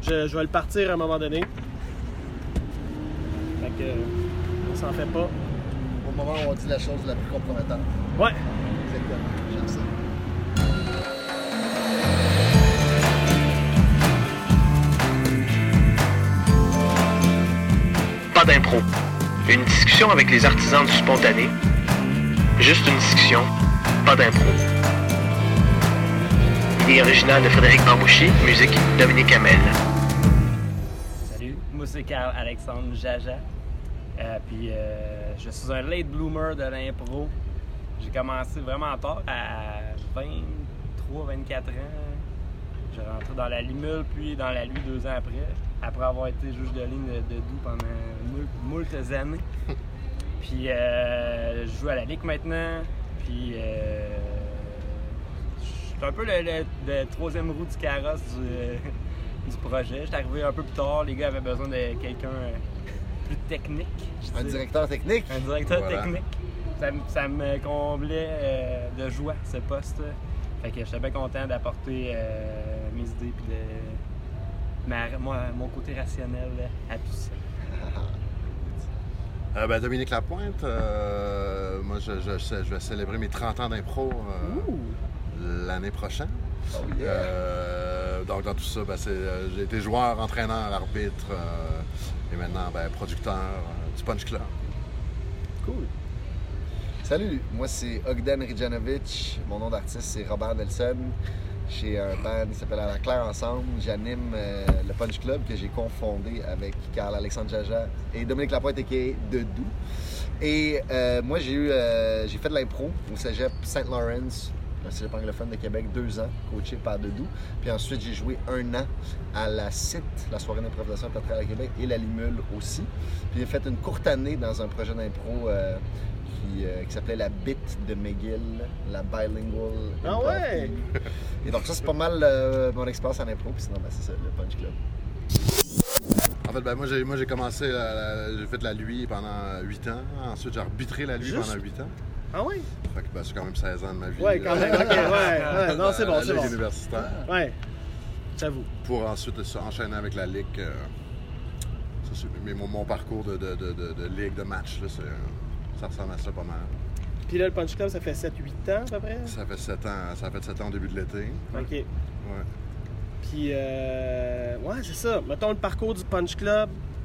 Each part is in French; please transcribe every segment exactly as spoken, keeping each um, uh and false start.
je, je vais le partir à un moment donné. Fait que, euh, on s'en fait pas. Au moment où on dit la chose la plus compromettante. Ouais. Exactement. J'aime ça. Pas d'impro. Une discussion avec les artisans du spontané. Juste une discussion, pas d'impro. Idée originale de Frédéric Bambouchi, musique Dominique Hamel. Salut, moi c'est Carl-Alexandre Jaja. Euh, puis euh, je suis un late bloomer de l'impro. J'ai commencé vraiment tard, à vingt-trois vingt-quatre ans. J'ai rentré dans la Limule, puis dans la Lui deux ans après, après avoir été juge de ligne de, de Doux pendant moult, moult années. Puis euh, je joue à la Ligue maintenant, puis euh, je suis un peu le, le, le troisième roue du carrosse du, euh, du projet. J'étais arrivé un peu plus tard, les gars avaient besoin de quelqu'un plus technique. Un directeur technique? Un directeur voilà. technique. Ça, ça me comblait euh, de joie, ce poste. Fait que j'étais bien content d'apporter euh, mes idées puis de ma, moi, mon côté rationnel à tout ça. Euh, ben, Dominique Lapointe, euh, moi je, je, je vais célébrer mes trente ans d'impro euh, l'année prochaine. Oh yeah. euh, donc dans tout ça, ben, c'est, euh, j'ai été joueur, entraîneur, arbitre euh, et maintenant ben, producteur euh, du Punch Club. Cool. Salut, moi c'est Ogden Rijanovic, mon nom d'artiste c'est Robert Nelson. J'ai un band qui s'appelle À la Claire Ensemble. J'anime euh, le Punch Club que j'ai confondé avec Carl-Alexandre Jaja et Dominique Lapointe a k a. De Doux. Et euh, moi j'ai eu euh, j'ai fait de l'impro au cégep Saint-Laurent, le cégep anglophone de Québec, deux ans, coaché par de Doux. Puis ensuite j'ai joué un an à la C I T, la soirée d'improvisation théâtrale à Québec, et la Limule aussi. Puis j'ai fait une courte année dans un projet d'impro euh, Qui, euh, qui s'appelait la Bite de McGill, la Bilingual. Ah ouais! Et donc ça c'est pas mal euh, mon expérience en impro, puis sinon ben, c'est ça, le Punch Club. En fait, ben, moi, j'ai, moi j'ai commencé, la, la, j'ai fait la Lui pendant huit ans. Ensuite, j'ai arbitré la Lui Juste? pendant huit ans. Ah oui? Fait que ben, c'est quand même seize ans de ma vie. Ouais, quand même, ok, ouais, ouais. Non, c'est bon, la c'est Ligue bon. universitaire. Ouais, j'avoue. Pour ensuite se enchaîner avec la Ligue. Euh, ça, c'est, mais mon, mon parcours de, de, de, de, de Ligue, de match, là, c'est, ça ressemble à ça pas mal. Puis là, le Punch Club, ça fait sept huit ans à peu près? Ça fait sept ans, ça fait sept ans au début de l'été. OK. Ouais. Puis, euh, ouais, c'est ça. Mettons le parcours du Punch Club,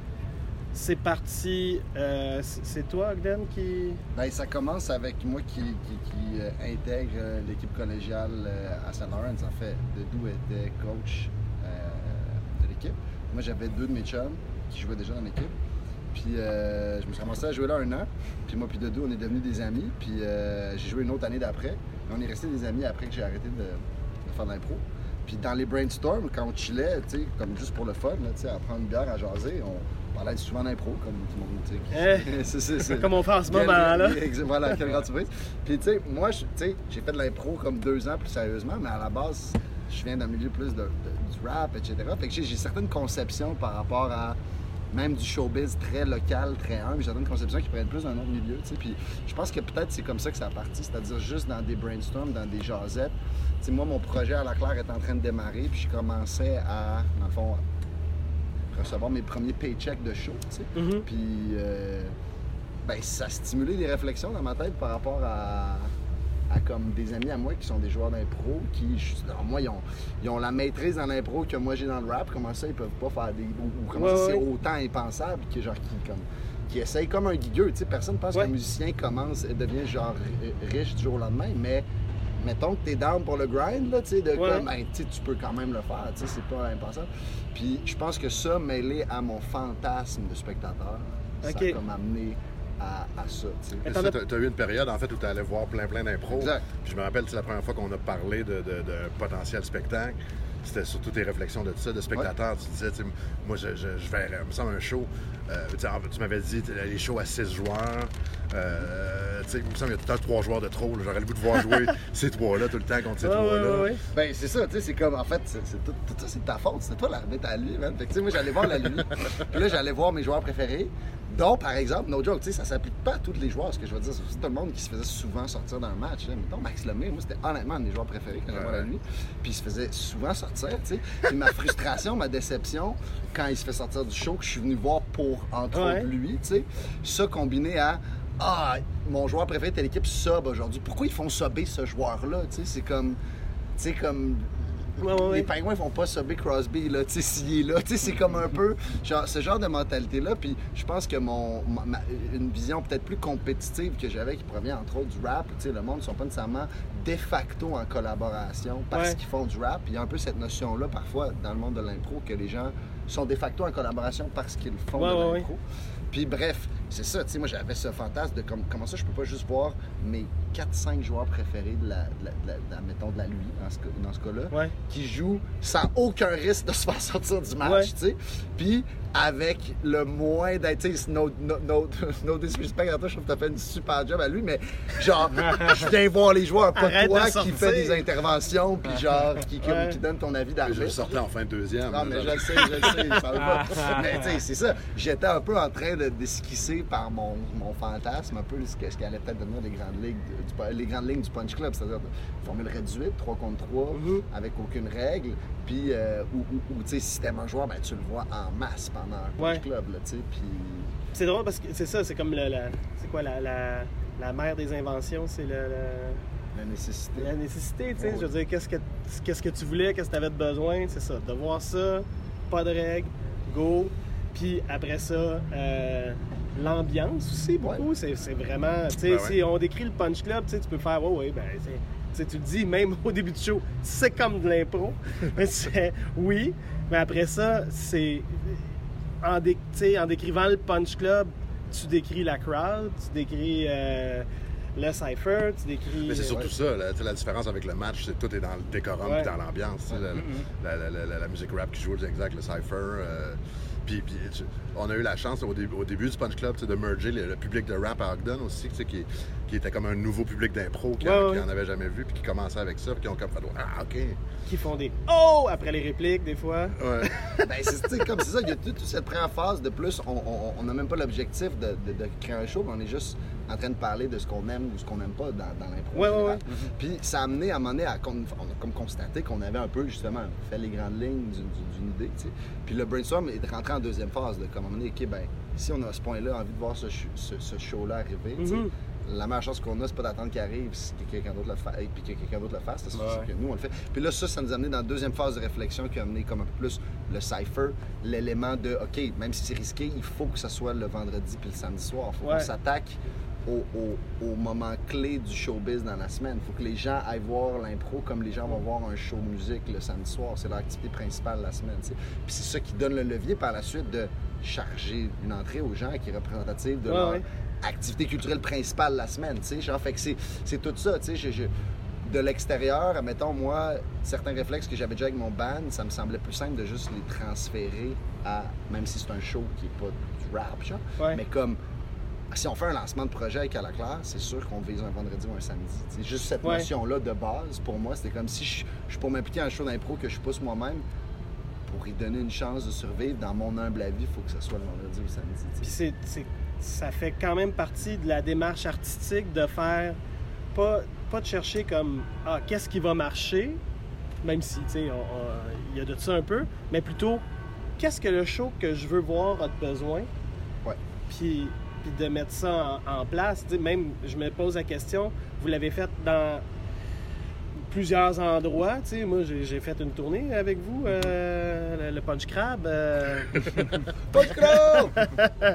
c'est parti. Euh, c'est toi, Ogden, qui. Ben, ça commence avec moi qui, qui, qui euh, intègre euh, l'équipe collégiale euh, à Saint-Laurent. En fait, Dedou était coach euh, de l'équipe. Moi, j'avais deux de mes chums qui jouaient déjà dans l'équipe. Puis euh, je me suis commencé à jouer là un an. Puis moi puis Dedou, on est devenus des amis. Puis euh, j'ai joué une autre année d'après. Mais on est restés des amis après que j'ai arrêté de, de faire de l'impro. Puis dans les brainstorms, quand on chillait, tu sais, comme juste pour le fun, là, tu sais, à prendre une bière, à jaser, on parlait souvent d'impro, comme tout le monde, tu sais. Eh, c'est, c'est, c'est... Comme on fait en ce Quel- moment-là. Voilà, quelle grande surprise. Puis tu sais, moi, je- tu sais, j'ai fait de l'impro comme deux ans plus sérieusement, mais à la base, je viens d'un milieu plus de, de- du rap, et cetera. Fait que j'ai, j'ai certaines conceptions par rapport à même du showbiz très local, très humble, j'ai certaines conceptions qui prennent plus d'un autre milieu, tu sais. Puis je pense que peut-être c'est comme ça que ça a parti, c'est-à-dire juste dans des brainstorms, dans des jasettes. Tu sais, moi, mon projet à la Claire est en train de démarrer, puis je commençais à, dans le fond, recevoir mes premiers paychecks de show, tu sais. Mhm. Puis, euh, ben, ça stimulait des réflexions dans ma tête par rapport à, à comme des amis à moi qui sont des joueurs d'impro, qui, alors moi, ils ont, ils ont la maîtrise dans l'impro que moi j'ai dans le rap. Comment ça, ils peuvent pas faire des... Ou, ou comment Ouais, ça, c'est ouais. autant impensable que genre qui, comme, qui essaye comme un guigueux, tu sais. Personne pense Ouais. qu'un musicien commence et devient genre ri- riche du jour au lendemain, mais mettons que t'es down pour le grind, là, tu sais, de Ouais. comme, ben, tu sais, tu peux quand même le faire, tu sais, c'est pas impensable. Puis je pense que ça, mêlé à mon fantasme de spectateur, ça Ok. a comme amené à, à ça, tu sais. Mais Et t'en ça, as- t'as, t'as eu une période en fait où tu allais voir plein plein d'impro. Exact. Puis je me rappelle, c'est la première fois qu'on a parlé de, de, de potentiel spectacle. C'était surtout tes réflexions de ça, de spectateur. Tu disais, tu sais, moi je, je, je verrais, il me semble un show. Euh, tu sais, en- tu m'avais dit les shows à six joueurs. Euh, tu sais, il me semble qu'il y a tout le temps trois joueurs de trop. là. J'aurais le goût de voir jouer ces trois-là tout le temps contre ces Ouais, trois-là. ouais, ouais, ouais. Ben, c'est ça, tu sais, c'est comme, en fait, c'est, c'est tout, tout ça, c'est de ta faute. C'est toi l'arbitre à lui, man. Fait que, tu sais, moi, j'allais voir la nuit. Puis là, j'allais voir mes joueurs préférés. dont, par exemple, no joke, tu sais, ça s'applique pas à tous les joueurs. Ce que je veux dire, c'est aussi tout le monde qui se faisait souvent sortir dans le match. Là. Mettons, Max Lemay, moi, c'était honnêtement un de mes joueurs préférés quand j'allais voir la nuit. Puis il se faisait souvent sortir, tu sais. Puis ma frustration, ma déception, quand il se fait sortir du show, que je suis venu voir pour, entre Ouais. autres, lui, tu sais, ça combiné à ah, mon joueur préféré de l'équipe sub aujourd'hui. Pourquoi ils font subber ce joueur-là? Tu sais, c'est comme. Tu sais, comme. Ouais, ouais, ouais. Les Penguins font pas subber Crosby, là, tu sais, s'il est là. Tu sais, c'est comme un peu genre, ce genre de mentalité-là. Puis je pense que mon, ma- ma- une vision peut-être plus compétitive que j'avais, qui provient entre autres du rap, tu sais, le monde ne sont pas nécessairement de facto en collaboration parce Ouais. qu'ils font du rap. Il y a un peu cette notion-là, parfois, dans le monde de l'impro, que les gens sont de facto en collaboration parce qu'ils font Ouais, de ouais, l'impro. Puis bref, c'est ça, tu sais, moi j'avais ce fantasme de comme, comment ça je peux pas juste voir mes quatre cinq joueurs préférés de la, de la, de la- de la- mettons, de la lui, dans ce, cas- dans ce cas-là, Ouais. qui jouent sans aucun risque de se faire sortir du match, Ouais. tu sais. Puis avec le moins d'être, tu sais, no, no, no, no disrespect à toi, je trouve que t'as fait une super job à lui, mais genre, je viens voir les joueurs, pas Arrête toi de qui sortir. fais des interventions, puis genre, qui, qui, Ouais. qui donne ton avis Je d'arbitre. le sortais en fin de deuxième. Non, mais là, je le sais, je le sais, ça va pas. Mais tu sais, c'est ça. J'étais un peu en train de d'esquisser par mon, mon fantasme, un peu ce que- ce qui allait peut-être devenir les grandes ligues du, du- les grandes lignes du Punch Club, c'est-à-dire une formule réduite, trois contre trois, Mhm. avec aucune règle, puis euh, où, où- où, tu sais, si t'aimes un joueur, ben, tu le vois en masse pendant un Punch Ouais. Club, là, tu sais, puis... C'est drôle parce que c'est ça, c'est comme le, la, c'est quoi la, la, la mère des inventions, c'est le, le- La nécessité. la nécessité, tu sais. Ouais. Je veux dire, qu'est-ce que, qu'est-ce que tu voulais, qu'est-ce que tu avais de besoin, c'est ça. De voir ça, pas de règles, go. Puis après ça, euh, l'ambiance aussi, beaucoup. Ouais. C'est, c'est vraiment, tu sais, Ben ouais. si on décrit le Punch Club, tu sais, tu peux faire, oh, oui, ben, c'est, tu sais, tu le dis même au début du show, c'est comme de l'impro. Mais c'est, oui, mais après ça, c'est. En, dé- tu sais, en décrivant le Punch Club, tu décris la crowd, tu décris euh, le cypher, tu décris. Mais c'est surtout Ouais. ça, la, tu sais, la différence avec le match, c'est tout est dans le décorum Ouais. et dans l'ambiance. tu sais, La, la- la- la- la musique rap qui joue, exact, le cypher. euh, puis, puis, tu- on a eu la chance au, dé- au début du Punch Club tu sais, de merger le, le public de rap à Ogden aussi, tu sais, qui, qui était comme un nouveau public d'impro qui Ouais, ouais. n'en avait jamais vu, puis qui commençait avec ça, puis qui ont comme fait ah, ok. Qui font des oh après les répliques, des fois. Ouais. Ben, c'est tu sais, comme c'est ça, il y a toute, toute cette première phase de plus, on n'a même pas l'objectif de, de- de créer un show, mais on est juste en train de parler de ce qu'on aime ou ce qu'on n'aime pas dans, dans l'impro. en Ouais, ouais, général. ouais. Puis ça a amené à un moment donné, à, qu'on- on a comme constaté qu'on avait un peu justement fait les grandes lignes d'une, d'une- d'une idée, tu sais. Puis le brainstorm est rentré en deuxième phase, de comme à un moment donné, ok, ben, si on a à ce point-là envie de voir ce, ch- ce- ce show-là arriver, tu sais, Mhm. la meilleure chose qu'on a, c'est pas d'attendre qu'il arrive si que quelqu'un d'autre le fasse, puis que quelqu'un d'autre le fasse, c'est sûr Ouais. que nous on le fait. Puis là, ça, ça nous a amené dans la deuxième phase de réflexion qui a amené comme un peu plus le cypher, l'élément de, OK, même si c'est risqué, il faut que ça soit le vendredi puis le samedi soir. Il faut Ouais. qu'on s'attaque au, au, au moment clé du showbiz dans la semaine. Il faut que les gens aillent voir l'impro comme les gens vont voir un show musique le samedi soir. C'est leur activité principale la semaine, tu sais. Puis c'est ça qui donne le levier par la suite de charger une entrée aux gens qui est représentative de Ouais, leur ouais. activité culturelle principale la semaine, tu sais, genre, fait que c'est, c'est tout ça, tu sais, je, je- de l'extérieur, mettons, moi, certains réflexes que j'avais déjà avec mon band, ça me semblait plus simple de juste les transférer à, même si c'est un show qui est pas du rap, genre, Ouais. mais comme, si on fait un lancement de projet avec À la Claire, c'est sûr qu'on vise un vendredi ou un samedi, tu sais, juste cette Ouais. notion-là de base, pour moi, c'était comme si je, je suis pour m'impliquer à un show d'impro que je pousse moi-même, pour y donner une chance de survivre, dans mon humble avis, il faut que ce soit le vendredi ou le samedi, tu sais. Puis c'est, c'est- ça fait quand même partie de la démarche artistique de faire, pas, pas de chercher comme, ah, qu'est-ce qui va marcher, même si, tu sais, on- on- il y a de ça un peu, mais plutôt, qu'est-ce que le show que je veux voir a de besoin, Ouais. puis, puis de mettre ça en, en place. Tu sais, même, je me pose la question, vous l'avez fait dans plusieurs endroits, tu sais, moi j'ai, j'ai fait une tournée avec vous, euh, le, le Punch Crab. euh, Punch Club!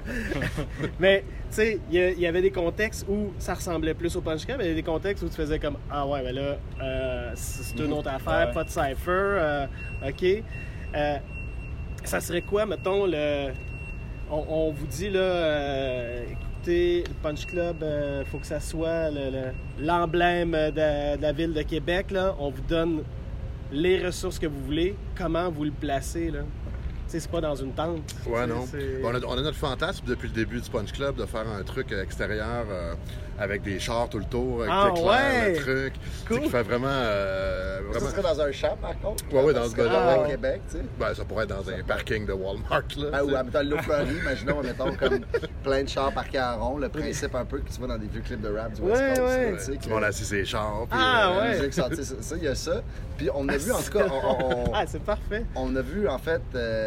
Mais, tu sais, il y, a- il y avait des contextes où ça ressemblait plus au Punch Club, mais il y avait des contextes où tu faisais comme ah ouais, mais là, euh, c'est c'est une autre affaire, Ouais. pas de cypher, euh, ok. Euh, ça serait quoi, mettons, le. On, on vous dit là, euh, écoutez, le Punch Club, il faut que ça soit le- le- l'emblème de, de la ville de Québec, là. On vous donne les ressources que vous voulez. Comment vous le placez, là? sais, c'est pas dans une tente. Ouais, T'sais, non. c'est- On a, on a notre fantasme depuis le début du Punch Club de faire un truc extérieur euh, avec des chars tout le tour, avec Ah, l'éclair, ouais! le truc. Cool. Tu sais, qui fait vraiment. euh, Ça vraiment... serait dans un champ, par contre. Ouais, ouais, dans Parce ce que gars-là, au ouais. Québec, tu sais. Ben, ça pourrait être dans un parking de Walmart, là. Ah, tu ou sais. à mettons, le Fleury, imaginons, mettons, comme plein de chars parqués en rond, le principe un peu que tu vois dans des vieux clips de rap du West Ouais, Coast. ouais. là, tu sais, Tout que- le monde assis ses chars. puis, Ah, euh, la ouais. musique sortie, ça, ça, il y a ça. Puis on a vu, en tout cas, on, on- Ah, c'est parfait. on a vu, en fait,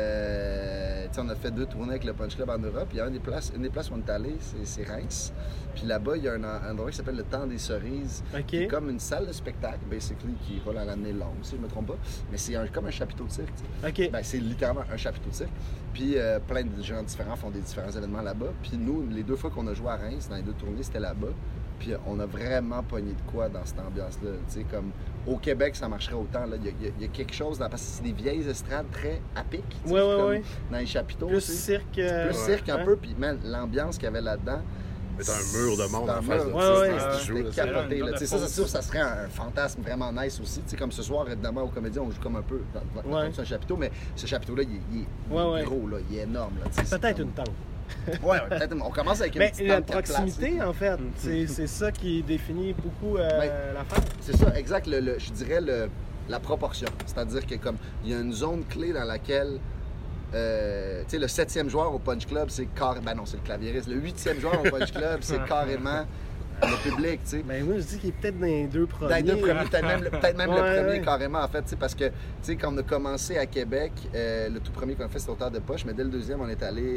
euh, tu sais, on a fait deux tournées avec le Punch Club en Europe. Il y a une des places, une des places où on est allé, c'est, c'est Reims. Puis là-bas, il y a un, un endroit qui s'appelle le Temps des Cerises. OK. Qui est comme une salle de spectacle, basically, qui roule à l'année longue, si je ne me trompe pas. Mais c'est un- comme un chapiteau de cirque, tu sais. OK. Ben, c'est littéralement un chapiteau de cirque. Puis euh, plein de gens différents font des différents événements là-bas. Puis nous, les deux fois qu'on a joué à Reims, dans les deux tournées, c'était là-bas. Puis euh, on a vraiment pogné de quoi dans cette ambiance-là. Tu sais, comme au Québec, ça marcherait autant. Là. Il, y a, il y a- il y a quelque chose, dans, parce que c'est des vieilles estrades très à pic. tu sais, Ouais, ouais, comme ouais. Dans les chapiteaux. Plus tu sais. cirque. euh, Plus cirque un ouais. peu. Puis man, l'ambiance qu'il y avait là-dedans. Mais t'as un mur de monde Dans en le face de mur, Ouais, ça. ouais. c'est ce que tu C'était joues, là, c'est- capoté, là. là. Tu sais, ça, c'est sûr, ça serait un fantasme vraiment nice aussi. Tu sais, comme ce soir, évidemment, au Comédien, on joue comme un peu dans, dans, Ouais. dans un chapiteau, mais ce chapiteau-là, il, est- il est il est Ouais, ouais. gros, là. Il est énorme, là. Tu sais, c'est Peut-être comme- une tente. Ouais, ouais, peut-être. On commence avec une Mais petite la tente quatre proximité, places. en fait, c'est c'est ça qui définit beaucoup euh, Ben, l'affaire. C'est ça, exact. Le, le- je dirais le, la proportion. C'est-à-dire que comme il y a une zone clé dans laquelle euh, tu sais, le septième joueur au Punch Club, c'est carrément. Ben non, c'est le claviériste. Le huitième joueur au Punch Club, c'est carrément le public, tu sais. Ben moi, je dis qu'il est peut-être dans les deux premiers. Dans les deux premiers, peut-être même, le- peut-être même Ouais, le premier ouais. carrément en fait, tu sais, parce que tu sais, quand on a commencé à Québec, euh, le tout premier qu'on a fait c'était au Terre de Poche, mais dès le deuxième, on est allé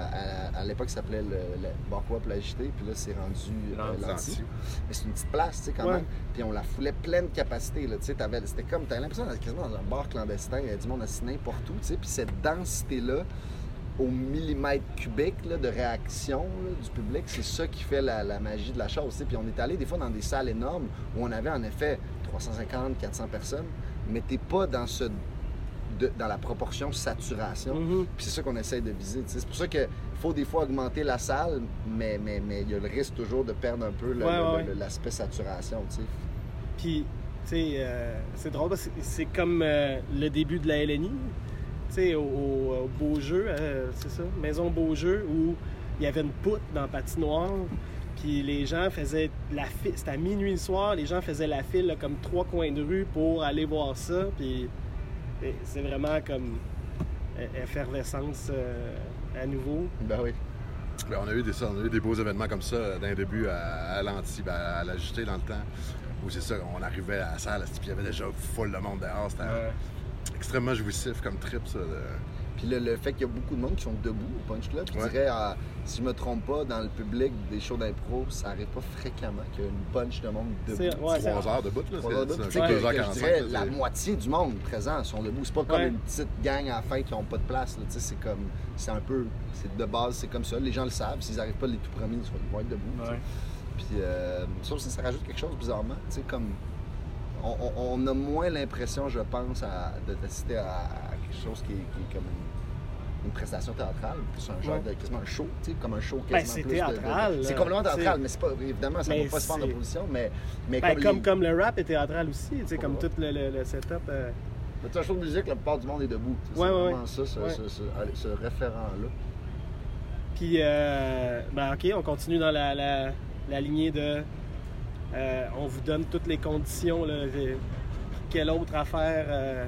à, à, à l'époque ça s'appelait le, le Barquois pour l'agiter, puis là c'est rendu euh, Lanty. Lanty. Mais c'est une petite place, tu sais, quand Ouais. même. Puis on la foulait pleine capacité, là, tu sais, t'avais- c'était comme, t'avais l'impression d'être quasiment dans un bar clandestin, il y a du monde assis n'importe où, tu sais, puis cette densité-là, au millimètre cubique là, de réaction là, du public, c'est ça qui fait la, la magie de la chose. tu sais. Puis on est allé des fois dans des salles énormes où on avait en effet trois cent cinquante, quatre cents personnes, mais t'es pas dans ce de- dans la proportion saturation. Mhm. Puis c'est ça qu'on essaye de viser. tu sais. C'est pour ça qu'il faut des fois augmenter la salle, mais mais mais il y a le risque toujours de perdre un peu le- Ouais, le- ouais. le- l'aspect saturation. tu sais. Puis, tu sais, euh, c'est drôle parce que c'est comme euh, le début de la L N I, tu sais, au, au, au Beaujeu, euh, c'est ça, Maison Beaujeu, où il y avait une poutre dans la patinoire, puis les gens faisaient la file, c'était à minuit le soir, les gens faisaient la file là, comme trois coins de rue pour aller voir ça, puis et c'est vraiment comme euh, effervescence euh, à nouveau. Ben oui. Ben, on, a eu des, ça, on a eu des beaux événements comme ça d'un début à, à l'anti, ben, à l'ajusté dans le temps. Où c'est ça, on arrivait à la salle, puis il y avait déjà full de monde dehors. C'était Ouais. extrêmement jouissif comme trip, ça. de- Puis le, le fait qu'il y a beaucoup de monde qui sont debout au Punch Club, je Ouais. dirais, euh, si je me trompe pas, dans le public des shows d'impro, ça arrive pas fréquemment qu'il y a une bunch de monde debout. C'est- ouais, c'est- Trois heures de bout, là. Trois heures de C'est- bout. c'est Tu sais un que- deux heures que je quarante-cinq, dirais, là, la c'est- moitié du monde présent sont debout. C'est pas comme Ouais. une petite gang à la fin qui ont pas de place. là. Tu sais, C'est comme, c'est un peu, c'est de base, c'est comme ça. Les gens le savent. S'ils n'arrivent pas les tout premiers, ils vont être debout. tu sais. Ouais. Puis euh, ça aussi, ça rajoute quelque chose bizarrement. Tu sais, comme on, on- on a moins l'impression, je pense, à, de- d'assister à, à quelque chose qui est, qui est comme une, une prestation théâtrale, plus un genre Ouais. de quasiment un show, tu sais, comme un show Ben, quasiment c'est plus de- de- théâtral, c'est là. complètement théâtral, C'est- mais c'est pas évidemment ça Mais ne va pas se faire en c'est- opposition, mais, mais Ben, comme, comme, les- comme le rap est théâtral aussi, tu sais, comme Ouais. tout le, le- le setup. euh, mais tu sais, un show de musique, la plupart du monde est debout. tu sais, Ouais, c'est ouais, vraiment ouais. ça, ce, Ouais. ce- ce- ce référent-là. Puis, euh, ben ok, on continue dans la, la- la lignée de. euh, on vous donne toutes les conditions. Là, de- quelle autre affaire. euh,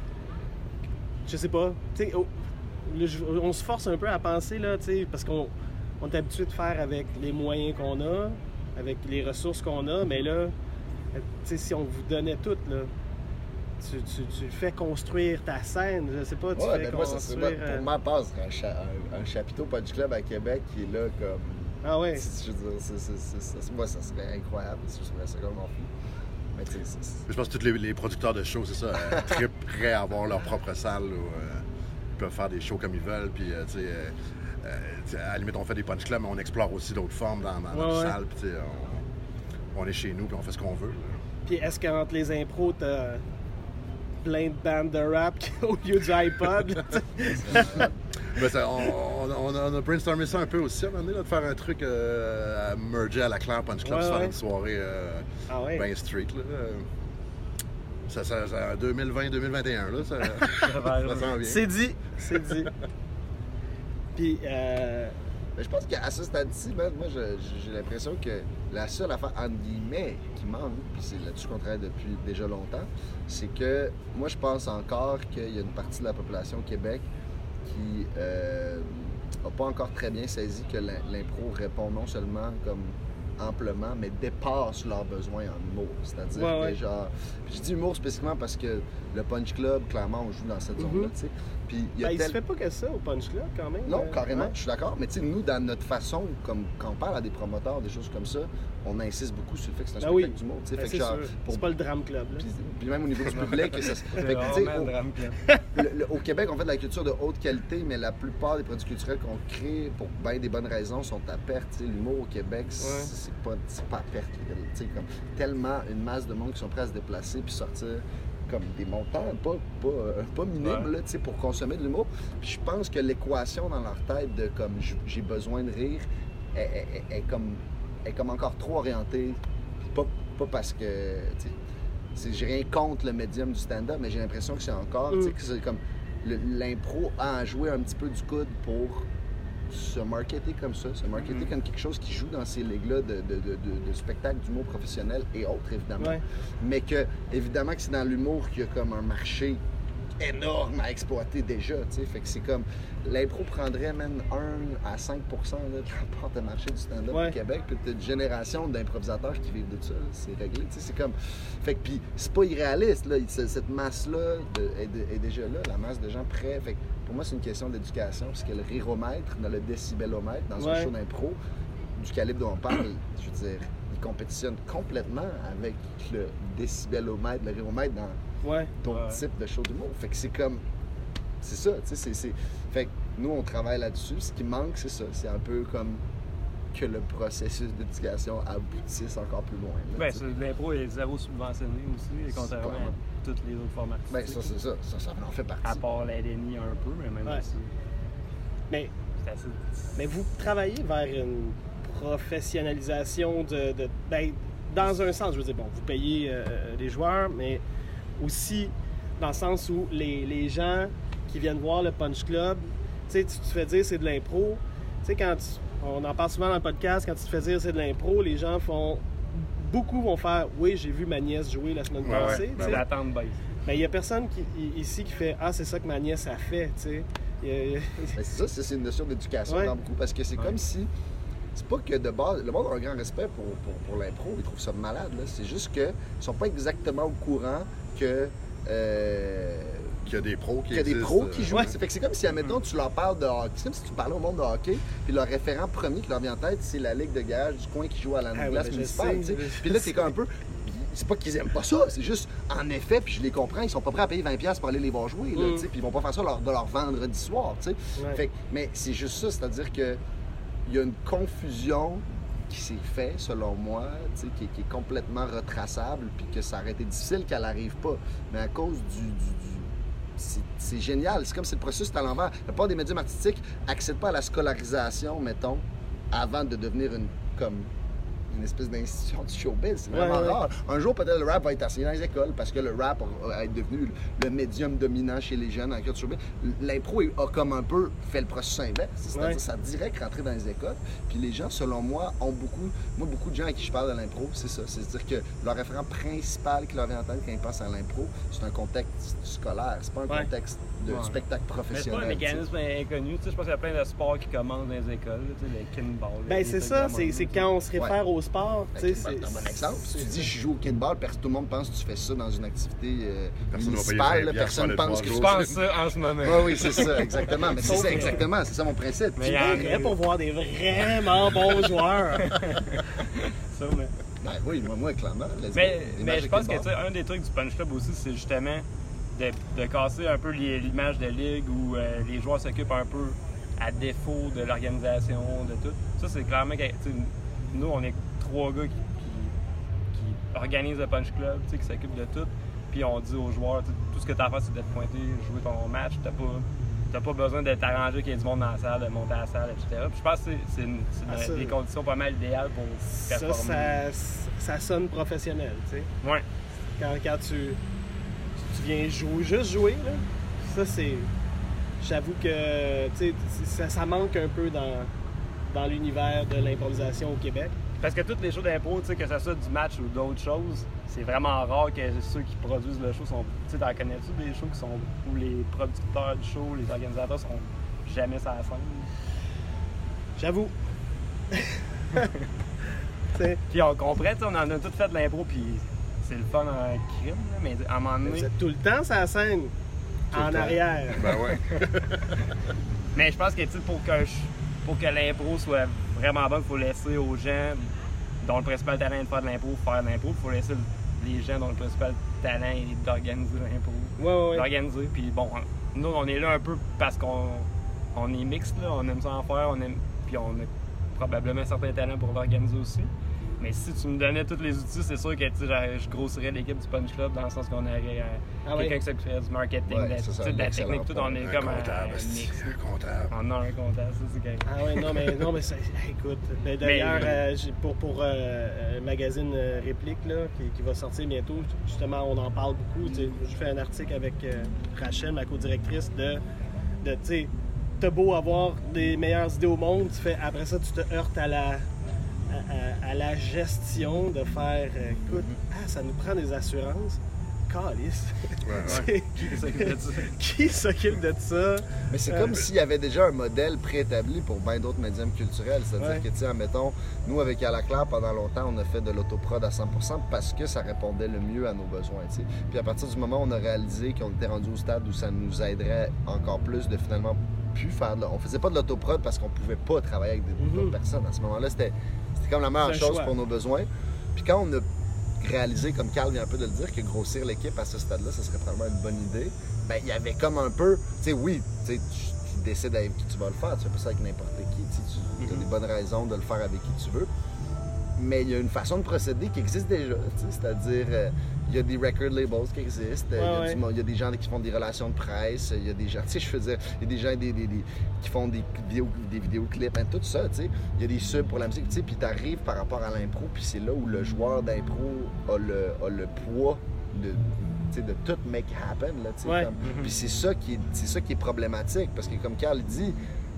je sais pas. Tu sais, oh, là, je- on se force un peu à penser, là, tu sais, parce qu'on on est habitué de faire avec les moyens qu'on a, avec les ressources qu'on a, mais là, euh, tu sais, si on vous donnait tout, là. Tu, tu, tu fais construire ta scène, je sais pas, tu Ouais, fais mais moi, ça serait, construire. pour euh, ma part, ce serait un, cha- un, un chapiteau Punch Club à Québec qui est là comme. Ah ouais. Je veux dire, c'est- c'est- c'est- c'est- moi, ça serait incroyable. Je trouverais ça vraiment fou. Mais tu sais, c'est- c'est- Je pense que tous les, les producteurs de shows, c'est ça, euh, très prêts à avoir leur propre salle. Où, euh, ils peuvent faire des shows comme ils veulent. Puis, euh, tu sais, euh, euh, tu sais, à la limite, on fait des punch clubs, mais on explore aussi d'autres formes dans, dans Ouais, notre ouais. salle. Puis, tu sais, on, on est chez nous, puis on fait ce qu'on veut. là. Puis est-ce qu'entre les impros, t'as plein de bandes de rap au lieu du iPod? là, tu sais? Ben, ça, on, on, on a, on a brainstormé ça un peu aussi à un moment donné, là, de faire un truc euh, à merger à la Claire Punch Club, Ouais, se faire ouais. une soirée euh, Ah ouais. ben street. Là. Euh, Ça, ça, ça, deux mille vingt deux mille vingt et un, là, ça, ça sent bien. C'est dit, c'est dit. Puis, euh... Mais je pense qu'à ce stade-ci, ben, moi, je- j'ai l'impression que la seule affaire, entre guillemets, qui manque, puis c'est là-dessus qu'on travaille depuis déjà longtemps, c'est que moi, je pense encore qu'il y a une partie de la population au Québec qui n'a pas encore très bien saisi que l'im- l'impro répond non seulement comme amplement, mais dépasse leurs besoins en humour. C'est-à-dire Ouais, que ouais. genre... Puis je dis humour spécifiquement parce que le Punch Club, clairement, on joue dans cette Mhm. zone-là, tu sais. Puis il y a ben, il tel- se fait pas que ça au Punch Club, quand même. non, euh, carrément, ouais. je suis d'accord. Mais tu sais, nous, dans notre façon, comme quand on parle à des promoteurs, des choses comme ça, on insiste beaucoup sur le fait que c'est un Ben oui. spectacle d'humour. tu sais. Ben, Fait que c'est genre, sûr. pour- C'est pas le Drame Club, là. Puis, puis même au niveau du public, ça, se- C'est fait que, tu sais, vraiment au- un drame club. le- le- au Québec, on fait de la culture de haute qualité, mais la plupart des produits culturels qu'on crée, pour bien des bonnes raisons, sont à perte. Tu sais, l'humour au Québec, c'est Ouais. c'est pas, c'est pas à perte. Tu sais, comme tellement une masse de monde qui sont prêts à se déplacer puis sortir comme des montants pas, pas, euh, pas minimes Ouais. là, tu sais, pour consommer de l'humour. Puis je pense que l'équation dans leur tête de comme j- j'ai besoin de rire est, est- est- est comme, est comme encore trop orientée. Puis pas, pas parce que tu sais, c'est- j'ai rien contre le médium du stand-up, mais j'ai l'impression que c'est encore, tu sais, Mm. que c'est comme le- l'impro a à jouer un petit peu du coude pour se marketer comme ça, se marketer Mhm. comme quelque chose qui joue dans ces ligues-là de, de, de, de, de spectacles d'humour professionnel et autres, évidemment. Ouais. Mais que, évidemment, que c'est dans l'humour qu'il y a comme un marché énorme à exploiter déjà, tu sais. Fait que c'est comme, l'impro prendrait même un à cinq pour cent là, de la part de marché du stand-up Ouais. au Québec, puis t'as une génération d'improvisateurs qui vivent de ça, là. C'est réglé, tu sais. C'est comme, fait que, puis c'est pas irréaliste, là. C- cette masse-là de- est, de- est déjà là, la masse de gens prêts. Fait que pour moi, c'est une question d'éducation, parce que le riromètre, dans le décibelomètre, dans un Ouais. show d'impro, du calibre dont on parle, je veux dire, il compétitionne complètement avec le décibelomètre, le riromètre dans Ouais. ton Ouais. type de show d'humour. Fait que c'est comme... C'est ça, tu sais, c'est- c'est... Fait que nous, on travaille là-dessus. Ce qui manque, c'est ça. C'est un peu comme que le processus d'éducation aboutisse encore plus loin. là, Ben, tu sais. c'est- l'impro est zéro subventionné aussi, C'est contrairement pas- à tous les autres formats Ben, artistiques. ça, c'est ça. Ça, ça en fait partie. À part la L N I un peu, mais même Ouais. aussi, Mais, c'est assez... mais vous travaillez vers une professionnalisation de, de- ben, dans un sens, je veux dire, bon, vous payez euh, les joueurs, mais aussi dans le sens où les, les gens qui viennent voir le Punch Club, tu sais, tu te fais dire c'est de l'impro. Tu sais, quand tu- on en parle souvent dans le podcast, quand tu te fais dire c'est de l'impro, les gens font. Beaucoup vont faire oui, j'ai vu ma nièce jouer la semaine Ouais, passée. ouais, tu ben sais. L'attente baisse. Mais il n'y a personne qui, i- ici qui fait ah, c'est ça que ma nièce a fait. Tu sais. Il y a- Ben, c'est ça, c'est c'est une notion d'éducation Ouais. dans beaucoup, parce que c'est Ouais. comme si... C'est pas que de base, le monde a un grand respect pour, pour, pour l'impro, ils trouvent ça malade, là. C'est juste qu'ils sont pas exactement au courant que... euh, Qu'il y a des pros qui qu'il y a des existent, pros qui euh, jouent. Ouais. C'est fait que c'est comme si, admettons, tu leur parles de hockey. C'est comme si tu parlais au monde de hockey, puis leur référent premier qui leur vient en tête, c'est la Ligue de garage du coin qui joue à la Ah ouais, glace mais je municipale. sais, tu sais. je Puis là, c'est comme un peu. C'est pas qu'ils aiment pas ça, c'est juste, en effet, puis je les comprends, ils sont pas prêts à payer vingt dollars pour aller les voir jouer, là, Mm. tu sais, puis ils vont pas faire ça leur, de leur vendredi soir, tu sais. Ouais. Fait que- mais c'est juste ça, c'est-à-dire que il y a une confusion qui s'est faite, selon moi, tu sais, qui, est- qui est complètement retraçable, puis que ça aurait été difficile qu'elle arrive pas. Mais à cause du... du- du- c'est, c'est génial, c'est comme si le processus est à l'envers. La plupart des médiums artistiques n'accèdent pas à la scolarisation, mettons, avant de devenir une... comme une espèce d'institution du showbiz. C'est vraiment Ouais, ouais. rare. Un jour, peut-être, le rap va être enseigné dans les écoles parce que le rap va être devenu le médium dominant chez les jeunes en culture showbiz. L'impro a comme un peu fait le processus inverse. C'est-à-dire Ouais. que ça a direct rentré dans les écoles. Puis les gens, selon moi, ont beaucoup... Moi, beaucoup de gens à qui je parle de l'impro, c'est ça. C'est-à-dire que leur référent principal qui leur vient en tête quand ils pensent à l'impro, c'est un contexte scolaire. C'est pas un Ouais. contexte de Ouais. spectacle Mais c'est pas un professionnel. mécanisme inconnu. Tu sais, je pense qu'il y a plein de sports qui commencent dans les écoles, là, tu sais, le kinball. Ben, les c'est trucs ça, de c'est même, c'est tu sais. quand on se réfère Ouais. au sport. Ben, tu sais, c'est un c'est- bon exemple. Si tu c'est- dis je joue au kinball, pers- tout le monde pense que tu fais ça dans une activité euh, Personne va payer municipale. vingt là, piastres Personne pour aller pense te que Je voir tu pense ça en ce moment. Oui, oui, c'est ça, exactement. Mais c'est Sauf ça, que- exactement. C'est ça mon principe. Mais Tu- il y a- C'est vrai pour voir des vraiment bons joueurs. Ça, mais... Ben oui, moi, moi clairement. let's Mais, go. mais L'image je de pense que kinball. tu sais, un des trucs du Punch Club aussi, c'est justement de, de casser un peu les- l'image de ligue où euh, les joueurs s'occupent un peu à défaut de l'organisation, de tout. Ça, c'est clairement que tu sais, nous, on est trois gars qui, qui, qui organisent le Punch Club, tu sais, qui s'occupent de tout. Puis on dit aux joueurs, tu sais, tout ce que tu as à faire, c'est de te pointer, jouer ton match. T'as pas, t'as pas besoin de t'arranger qu'il y ait du monde dans la salle, de monter à la salle, et cetera. Puis je pense que c'est, c'est, une- c'est Ah, une- ça- des conditions pas mal idéales pour Ça, performer. ça, ça sonne professionnel, tu sais. Ouais. Quand, quand tu... tu viens jouer, juste jouer, là, ça, c'est... J'avoue que, tu sais, ça, ça manque un peu dans, dans l'univers de l'improvisation au Québec. Parce que toutes les shows d'impro, tu sais, que ce soit du match ou d'autres choses, c'est vraiment rare que ceux qui produisent le show sont... Tu sais, t'en connais-tu des shows qui sont... où les producteurs du show, les organisateurs sont jamais sur la scène? J'avoue. Puis on comprend, tu sais, on en a tout fait de l'impro, puis c'est le fun en crime, là, mais à un moment donné... Vous êtes tout le temps sur la scène, Tout en le temps. arrière. Ben ouais. Mais je pense que, tu sais, pour que, je- pour que l'impro soit vraiment bonne, il faut laisser aux gens dont le principal talent est de faire de l'impro, faire de l'impro. Il faut laisser les gens dont le principal talent est d'organiser l'impro. Ouais, ouais, ouais. D'organiser. Puis bon, nous, on est là un peu parce qu'on on est mixte, là. On aime ça en faire. On aime, puis on a probablement certains talents pour l'organiser aussi. Mais si tu me donnais tous les outils, c'est sûr que tu sais, genre, je grossirais l'équipe du Punch Club dans le sens qu'on aurait euh, Ah quelqu'un ouais. qui s'occuperait du marketing, Ouais, de, la- c'est ça, tu sais, de la excellent technique, tout. point. On est Un comme un, comptable, un esti, mix. un comptable. On a un comptable, ça, c'est correct. Ah ouais, non, mais, non, mais ça, écoute, ben, d'ailleurs, Mais- euh, j'ai- pour, pour euh, un magazine euh, Réplique, là, qui, qui va sortir bientôt, justement, on en parle beaucoup. tu sais, Je fais un article avec euh, Rachel, ma co-directrice, de, de tu sais, t'as beau avoir des meilleures idées au monde, tu fais, après ça, tu te heurtes à la, à, à- à la gestion de faire, euh, écoute, ah, ça nous prend des assurances. Calice. Ouais, ouais. Qui s'occupe de ça? Qui s'occupe de ça? Mais c'est Euh, comme s'il y avait déjà un modèle préétabli pour bien d'autres médiums culturels. C'est-à-dire Ouais. que, tu sais, admettons, nous, avec À la Claire, pendant longtemps, on a fait de l'autoprod à cent pour cent parce que ça répondait le mieux à nos besoins, tu sais. Puis à partir du moment où on a réalisé qu'on était rendu au stade où ça nous aiderait encore plus de finalement plus faire de... On faisait pas de l'autoprod parce qu'on pouvait pas travailler avec des- d'autres Mhm. personnes. À ce moment-là, c'était c'était comme la meilleure C'est un chose choix. pour nos besoins. Puis quand on a réalisé, comme Carl vient un peu de le dire, que grossir l'équipe à ce stade-là, ça serait probablement une bonne idée, ben il y avait comme un peu, tu sais, oui, tu sais, tu tu décides avec qui tu vas le faire, tu fais pas ça avec n'importe qui, tu sais, tu as des bonnes raisons de le faire avec qui tu veux, mais il y a une façon de procéder qui existe déjà, tu sais, c'est-à-dire, euh, il y a des record labels qui existent, euh, il y a Ouais, du ouais. mo- il y a des gens qui font des relations de presse, il y a des gens, tu sais, je veux dire, il y a des gens des, des- des- qui font des, vidéos, des vidéoclips, hein, tout ça, tu sais, il y a des subs pour la musique, tu sais, puis t'arrives par rapport à l'impro, puis c'est là où le joueur d'impro a le, a le poids de, tu sais, de tout make happen, là, tu sais, Ouais. comme- puis c'est ça qui est, c'est ça qui est problématique, parce que comme Carl dit,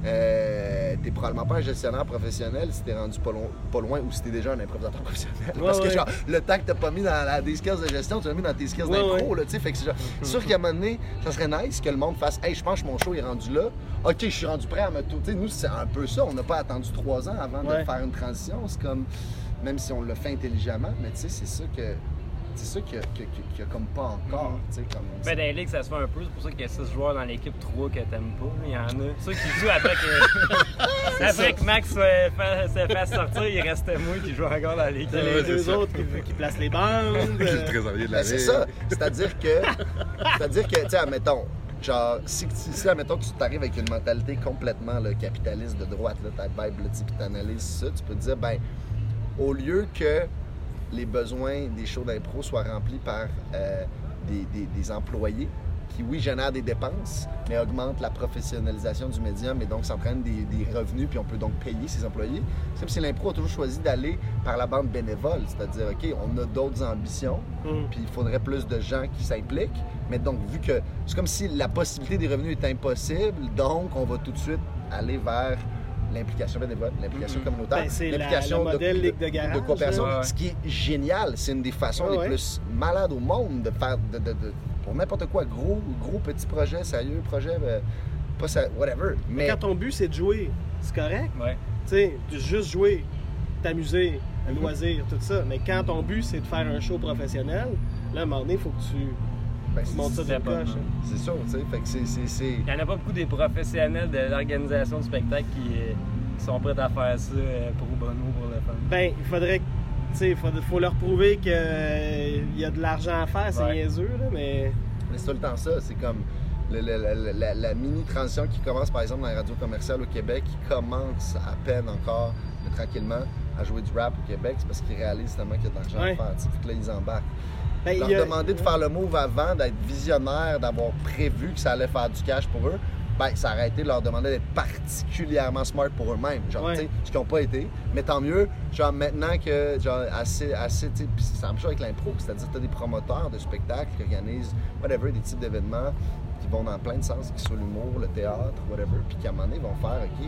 euh, t'es probablement pas un gestionnaire professionnel si t'es rendu pas, long- pas loin ou si t'es déjà un improvisateur professionnel. Ouais, Parce que ouais. genre, le temps que t'as pas mis dans la, des skills de gestion, tu l'as mis dans tes skills Ouais, d'impro, ouais. là, tu sais. Fait que c'est genre, c'est sûr qu'à un moment donné, ça serait nice que le monde fasse, hey, je pense que mon show est rendu là. Ok, je suis rendu prêt à me tout. Tu sais, nous, c'est un peu ça. On n'a pas attendu trois ans avant Ouais. de faire une transition. C'est comme, même si on le fait intelligemment, mais tu sais, c'est ça que. C'est ça qu'il y a, qu'il y a- qu'il y a comme pas encore, tu sais, comme... Ben, dans les ligues, ça se fait un peu. C'est pour ça qu'il y a six joueurs dans l'équipe, trois que t'aimes pas. Il y en a. Ceux qui jouent après que, après que Max soit- fa- se fasse sortir, il restait moi qui joue encore dans l'équipe. T'as Ouais, les c'est deux ça. autres qui, qui placent les bandes. Puis euh, le trésorier de la Ben, c'est ville. ça. C'est-à-dire que, c'est-à-dire que, tu sais, admettons, genre, si, si, si, admettons que tu t'arrives avec une mentalité complètement là, capitaliste de droite, là, ta Bible, là, tu sais, puis t'analyses ça, tu peux te dire, ben, au lieu que les besoins des shows d'impro soient remplis par euh, des, des- des employés qui, oui, génèrent des dépenses, mais augmentent la professionnalisation du médium et donc s'entraînent des, des revenus, puis on peut donc payer ces employés. C'est comme si l'impro a toujours choisi d'aller par la bande bénévole, c'est-à-dire, OK, on a d'autres ambitions, hum. puis il faudrait plus de gens qui s'impliquent, mais donc, vu que c'est comme si la possibilité des revenus est impossible, donc on va tout de suite aller vers l'implication bénévole, l'implication Mhm. communautaire, Ben, c'est la- l'implication le de- modèle de, Ligue de garage, de coopération, là. Ouais. ce qui est génial. C'est une des façons Ouais, les ouais. plus malades au monde de faire, de, de- de- pour n'importe quoi, gros, gros, petit projet, sérieux, projet, euh, pas ça, whatever. Mais Quand ton but, c'est de jouer, c'est correct. Ouais. Tu sais, juste jouer, t'amuser, un loisir, tout ça. Mais quand ton but, c'est de faire un show professionnel, là, à un moment donné, il faut que tu ben, c'est- montes ça c'est d'une pas coche. mal. c'est sûr, tu sais, fait que c'est, c'est, c'est- Il n'y en a pas beaucoup des professionnels de l'organisation du spectacle qui, euh, qui sont prêts à faire ça euh, pour bono, pour le fun. Ben, il faudrait que. Tu sais, il faut, faut leur prouver qu'il y a de l'argent à faire, c'est Ouais. niaiseux, là, mais. Mais c'est tout le temps ça. C'est comme le- le- le- la, la mini-transition qui commence, par exemple, dans les radios commerciales au Québec, qui commence à peine encore, mais tranquillement, à jouer du rap au Québec, c'est parce qu'ils réalisent tellement qu'il y a de l'argent Ouais. à faire. Tu sais. Fait que là, ils embarquent. Ben, il Leur y a- demander de faire le move avant, d'être visionnaire, d'avoir prévu que ça allait faire du cash pour eux, ben, ça aurait été de leur demander d'être particulièrement smart pour eux-mêmes. Genre, Ouais. tu sais, ce qu'ils n'ont pas été. Mais tant mieux, genre, maintenant que, genre, assez, assez, tu sais, puis c'est la même chose avec l'impro. C'est-à-dire que tu as des promoteurs de spectacles qui organisent, whatever, des types d'événements qui vont dans plein de sens, qui sont l'humour, le théâtre, whatever, puis qu'à un moment donné, ils vont faire, OK,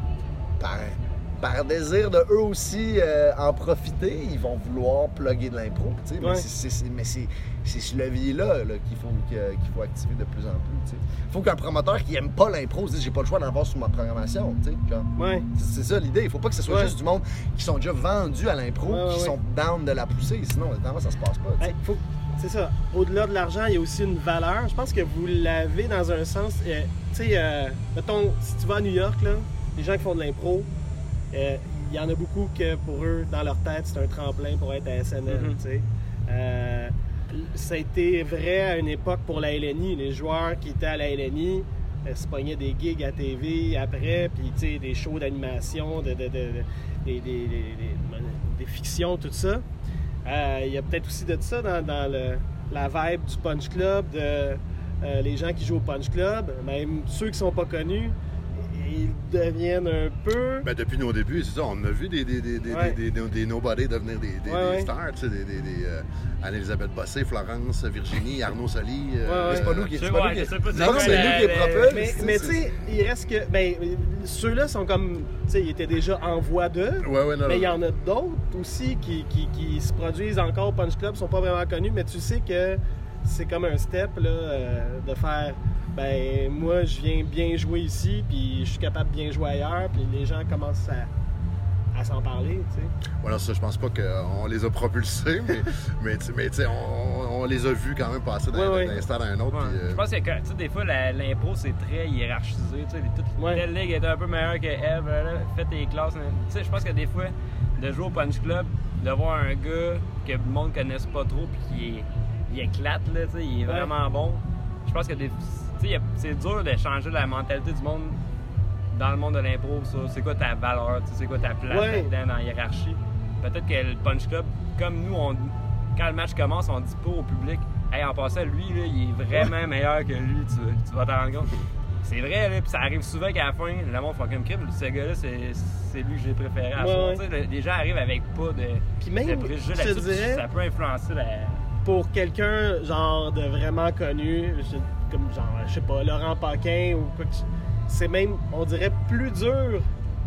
par, par désir de eux aussi euh, en profiter, ils vont vouloir plugger de l'impro, tu sais. Ouais. Mais c'est, c'est, mais c'est, c'est ce levier-là là, qu'il, faut, que- qu'il faut activer de plus en plus, tu sais. Il faut qu'un promoteur qui aime pas l'impro se dise, j'ai pas le choix d'en avoir sur ma programmation, tu sais. Genre, Ouais. c'est, c'est ça l'idée. Il faut pas que ce soit Ouais. juste du monde qui sont déjà vendus à l'impro, Ouais, ouais, qui ouais. sont down de la pousser, sinon, évidemment, ça se passe pas, tu sais. Hey, faut- c'est ça. Au-delà de l'argent, il y a aussi une valeur. Je pense que vous l'avez dans un sens. euh, tu sais, euh, mettons, si tu vas à New York, là, les gens qui font de l'impro, euh, il y en a beaucoup que pour eux, dans leur tête, c'est un tremplin pour être à S N L. Mhm. tu sais. Euh, ça a été vrai à une époque pour la L N I. Les joueurs qui étaient à la L N I euh, se pognaient des gigs à T V après, puis tu sais, des shows d'animation, de, de- de- de- des, des- des- des- des fictions, tout ça. Euh, Il y a peut-être aussi de ça dans, dans le- la vibe du Punch Club, de euh, les gens qui jouent au Punch Club, même ceux qui sont pas connus, ils deviennent un peu... Ben, depuis nos débuts, c'est ça, on a vu des, des, des, des, Ouais. des, des, des nobody devenir des, des, Ouais, des ouais. stars, tu sais, des, des, des euh, Anne-Elisabeth Bossé, Florence, Virginie, Arnaud Soli. euh, Ouais, ouais. C'est pas nous qui, Je c'est pas ouais, nous qui, je sais pas c'est c'est pas quoi c'est la- nous qui est la- propre. Mais, c'est- mais c'est- tu sais, il reste que... Ben, ceux-là sont comme... Tu sais, ils étaient déjà en voie d'eux. Ouais, ouais, non, Mais il y non. en a d'autres aussi qui, qui, qui se produisent encore au Punch Club, sont pas vraiment connus, mais tu sais que c'est comme un step là, euh, de faire ben moi je viens bien jouer ici, puis je suis capable de bien jouer ailleurs, puis les gens commencent à, à s'en parler, tu sais. Voilà, ça, je pense pas qu'on les a propulsés, mais, mais, tu- mais tu sais, on, on les a vus quand même passer d'un, Ouais, ouais. d'un stade à un autre. Ouais. puis, euh, Je pense que tu sais, des fois, la- l'impro, c'est très hiérarchisé. Tu sais, toute Ouais. telle ligue est un peu meilleure que elle. Là, fais tes classes. Tu sais, je pense que des fois, de jouer au Punch Club, de voir un gars que le monde ne connaisse pas trop puis qui est, il éclate, là, tu sais, il est Ouais. vraiment bon. Je pense que des, tu sais, il y a- c'est dur de changer la mentalité du monde dans le monde de l'impro. Ça. C'est quoi ta valeur? Tu sais, c'est quoi ta place Ouais. là-dedans dans la hiérarchie? Peut-être que le Punch Club, comme nous, on, quand le match commence, on dit pas au public hey, en passant, lui, là, il est vraiment meilleur que lui, tu, tu vas t'en rendre compte. C'est vrai, là, puis ça arrive souvent qu'à la fin, le monde fait comme crime, ce gars-là, c'est, c'est lui que j'ai préféré à Ouais, soir. ouais. Tu sais, le- les gens arrivent avec pas de, Puis même, de préjugés je te là-dessus, puis dirais- ça peut influencer la. Pour quelqu'un genre de vraiment connu, je- comme genre, je sais pas, Laurent Paquin ou quoi que tu- c'est même, on dirait, plus dur,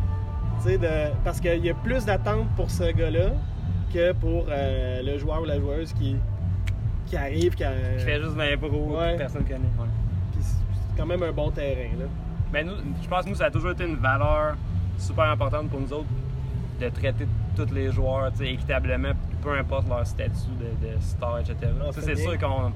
tu sais, de, parce qu'il y a plus d'attente pour ce gars-là que pour euh, le joueur ou la joueuse qui, qui arrive, qui, a- Qui fait juste de l'impro, Ouais. que personne connaît. Ouais. puis c'est quand même un bon terrain, là. Mais nous, je pense que nous, ça a toujours été une valeur super importante pour nous autres de traiter tous les joueurs tu sais, équitablement, peu importe leur statut de, de star, et cetera. Ah, Tu sais, fait c'est bien. sûr qu'on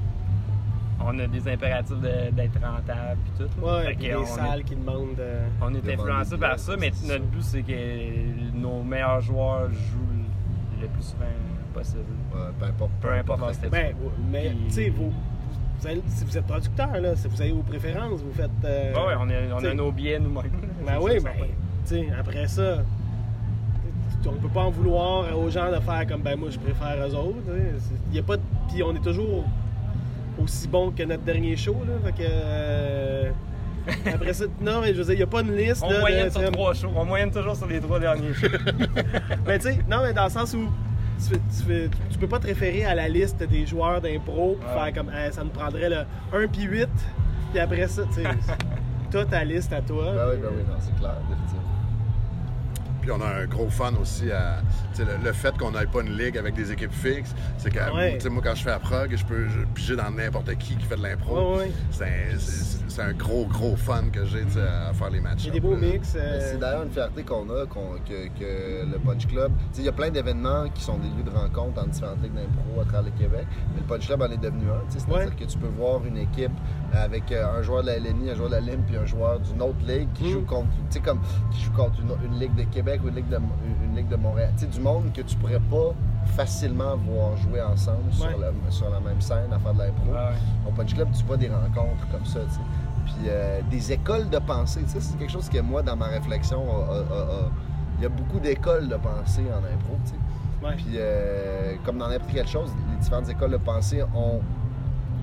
on a des impératifs de- d'être rentable et tout. là. Ouais, Fait puis que des on est- salles qui demandent. euh, On est De influencé vendre par des ça, billets, mais c'est notre ça. but, c'est que nos meilleurs joueurs jouent le plus souvent possible. Ouais, peu importe. Peu importe leur statut. Ben, mais Puis- tu sais, vous, vous avez- si vous êtes producteur, là, si vous avez vos préférences, vous faites. euh, Ouais, ouais, on, est- on t'sais, a nos billets nous-mêmes. Ben C'est oui, ça, ben, ça. tu sais, après ça, on peut pas en vouloir aux gens de faire comme ben moi je préfère eux autres. Il y a pas de... Puis on est toujours aussi bon que notre dernier show, là. Fait que. euh, Après ça, non, mais je veux dire, il n'y a pas une liste. On là, moyenne de- sur c'est- trois shows. On moyenne toujours sur les trois derniers shows. Mais tu sais, non, mais dans le sens où tu, fais- tu, fais- tu peux pas te référer à la liste des joueurs d'impro pour Ouais. faire comme ah, ça nous prendrait le un puis huit, puis après ça, tu sais, t'as ta liste à toi. Ben oui, puis, ben oui, non, c'est clair, définitivement. Puis on a un gros fun aussi à tu sais, le, le fait qu'on n'ait pas une ligue avec des équipes fixes. C'est que Ouais. tu sais, moi, quand je fais à Prague, je peux je- piger dans n'importe qui qui fait de l'impro. Ouais, ouais. C'est un, c'est- c'est un gros, gros fun que j'ai tu sais, à faire les matchs. Il y a des beaux mix. euh, Mais C'est d'ailleurs une fierté qu'on a, qu'on- que, que le Punch Club. Tu sais, il y a plein d'événements qui sont des lieux de rencontre en différentes ligues d'impro à travers le Québec. Mais le Punch Club en est devenu un. Tu sais, C'est-à-dire Ouais. que tu peux voir une équipe avec euh, un joueur de la L N I, un joueur de la L I M, puis un joueur d'une autre ligue qui Mm. joue contre, tu sais, comme qui joue contre une, une ligue de Québec ou une ligue de, une ligue de Montréal. Tu sais, du monde que tu pourrais pas facilement voir jouer ensemble sur, Ouais. la, sur la même scène à faire de l'impro. Ouais, ouais. Au Punch Club, tu vois des rencontres comme ça, tu sais. Puis euh, des écoles de pensée, tu sais, c'est quelque chose que moi, dans ma réflexion, a- a- a- a- il y a beaucoup d'écoles de pensée en impro, tu sais. ouais. Puis euh, comme dans n'importe quelle chose, les différentes écoles de pensée ont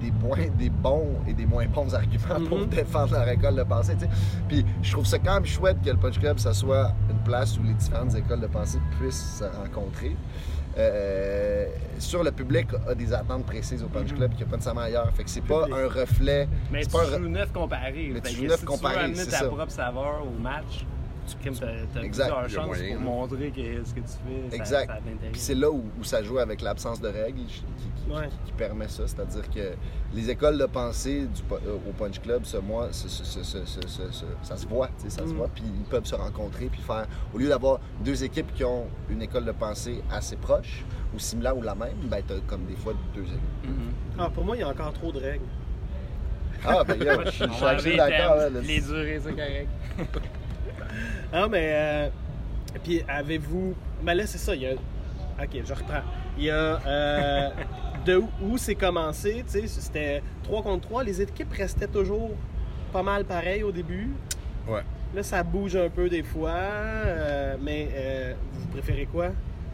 des, moins, des bons et des moins bons arguments mm-hmm. pour défendre leur école de pensée. T'sais. Puis je trouve ça quand même chouette que le Punch Club, ça soit une place où les différentes écoles de pensée puissent se rencontrer. Euh, sur le public a des attentes précises au Punch Club qu'il n'y a pas nécessairement ailleurs. Fait que c'est pas un reflet. Mais c'est tu pas joues un... neuf comparés. Mais tu fait joues que neuf si comparés, tu veux amener c'est ta ça. propre saveur au match, tu as plusieurs chances moyen, pour hein. montrer que ce que tu fais, exact. ça, ça t'intéresse. Puis c'est là où, où ça joue avec l'absence de règles qui, qui, ouais. qui, qui permet ça. C'est-à-dire que les écoles de pensée du, au Punch Club, ce mois, ce, ce, ce, ce, ce, ce, ça se voit, ça mm. se voit, puis ils peuvent se rencontrer, puis faire, au lieu d'avoir deux équipes qui ont une école de pensée assez proche, ou similaire ou la même, ben t'as comme des fois deux équipes. Mm-hmm. Ah, pour moi, il y a encore trop de règles. Ah, ben là, je suis assez d'accord. Là, les durées, c'est correct. Ah, mais... Euh, puis avez-vous... Ben là, c'est ça, il y a... OK, je reprends. Il y a... Euh, de où, où c'est commencé, tu sais, c'était trois contre trois. Les équipes restaient toujours pas mal pareilles au début. Ouais. Là, ça bouge un peu des fois. Euh, mais euh, vous préférez quoi?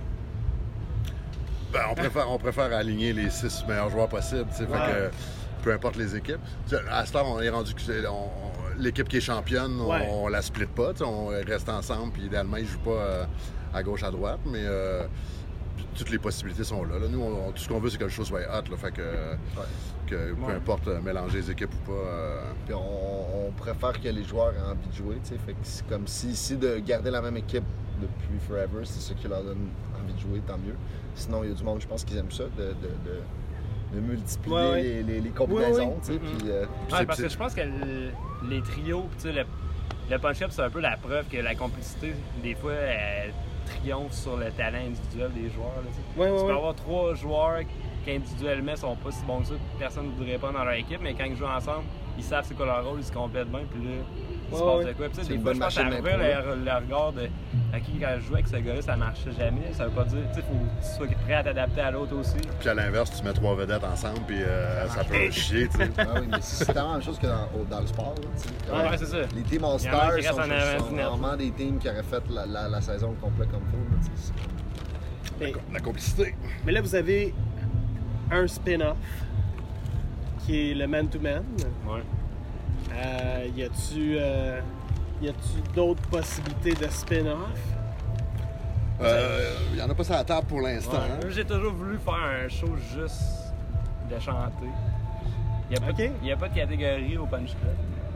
Ben, on préfère, on préfère aligner les six meilleurs joueurs possibles, tu sais, ouais. Fait que peu importe les équipes. À ce temps, on est rendu que on, on, l'équipe qui est championne, on, ouais. on la split pas, on reste ensemble, puis idéalement, ils jouent pas euh, à gauche, à droite, mais euh, toutes les possibilités sont là. là. Nous, on, tout ce qu'on veut, c'est que le show soit hot, là, fait que, ouais. que peu ouais. importe euh, mélanger les équipes ou pas. Euh... Puis on, on préfère que les joueurs aient envie de jouer, tu sais, fait que c'est comme si, si de garder la même équipe depuis forever, c'est ça qui leur donne envie de jouer, tant mieux. Sinon, il y a du monde, je pense, qu'ils aiment ça, de, de, de, de multiplier ouais, ouais. Les, les, les combinaisons. Ouais, ouais. Tu sais, mm-hmm. puis, euh, ouais, parce que je pense que le, les trios, tu sais, le, le punch-up, c'est un peu la preuve que la complicité, des fois, elle triomphe sur le talent individuel des joueurs. Là, tu ouais, ouais, peux ouais. avoir trois joueurs qui individuellement sont pas si bons que ça, personne ne voudrait pas dans leur équipe, mais quand ils jouent ensemble, ils savent c'est quoi leur rôle, ils se complètent bien, puis là, il se passe de quoi. Puis, des fois, je pense que ça ouvrait le, le regard de à qui, quand je jouais avec ce gars-là, ça marchait jamais. Ça veut pas dire, tu sais, faut que tu sois prêt à t'adapter à l'autre aussi. Puis à l'inverse, tu mets trois vedettes ensemble, puis euh, ça peut chier, tu sais. Ah oui, mais c'est tellement la même chose que dans, dans le sport, là, tu sais. Ouais, ouais, c'est ça. Les teams All-Stars sont, sont vraiment des teams qui auraient fait la, la, la saison complète comme faut, la, la complicité. Mais là, vous avez un spin-off qui est le man-to-man. Ouais. Euh, y a-tu euh, y a-tu d'autres possibilités de spin-off? Il euh, y en a pas sur la table pour l'instant. Ouais. Hein? J'ai toujours voulu faire un show juste de chanter. Il n'y a, okay. a pas de catégorie au Punch Club.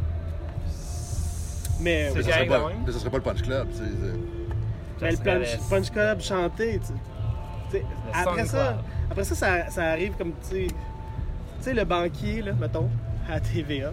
Mais mais, ça serait pas, mais ça serait pas le Punch Club. Tu sais, mais le punch, le punch Club chanté, tu sais. Après ça, après ça, ça, ça arrive comme, tu sais, le banquier, là, mettons, à T V A.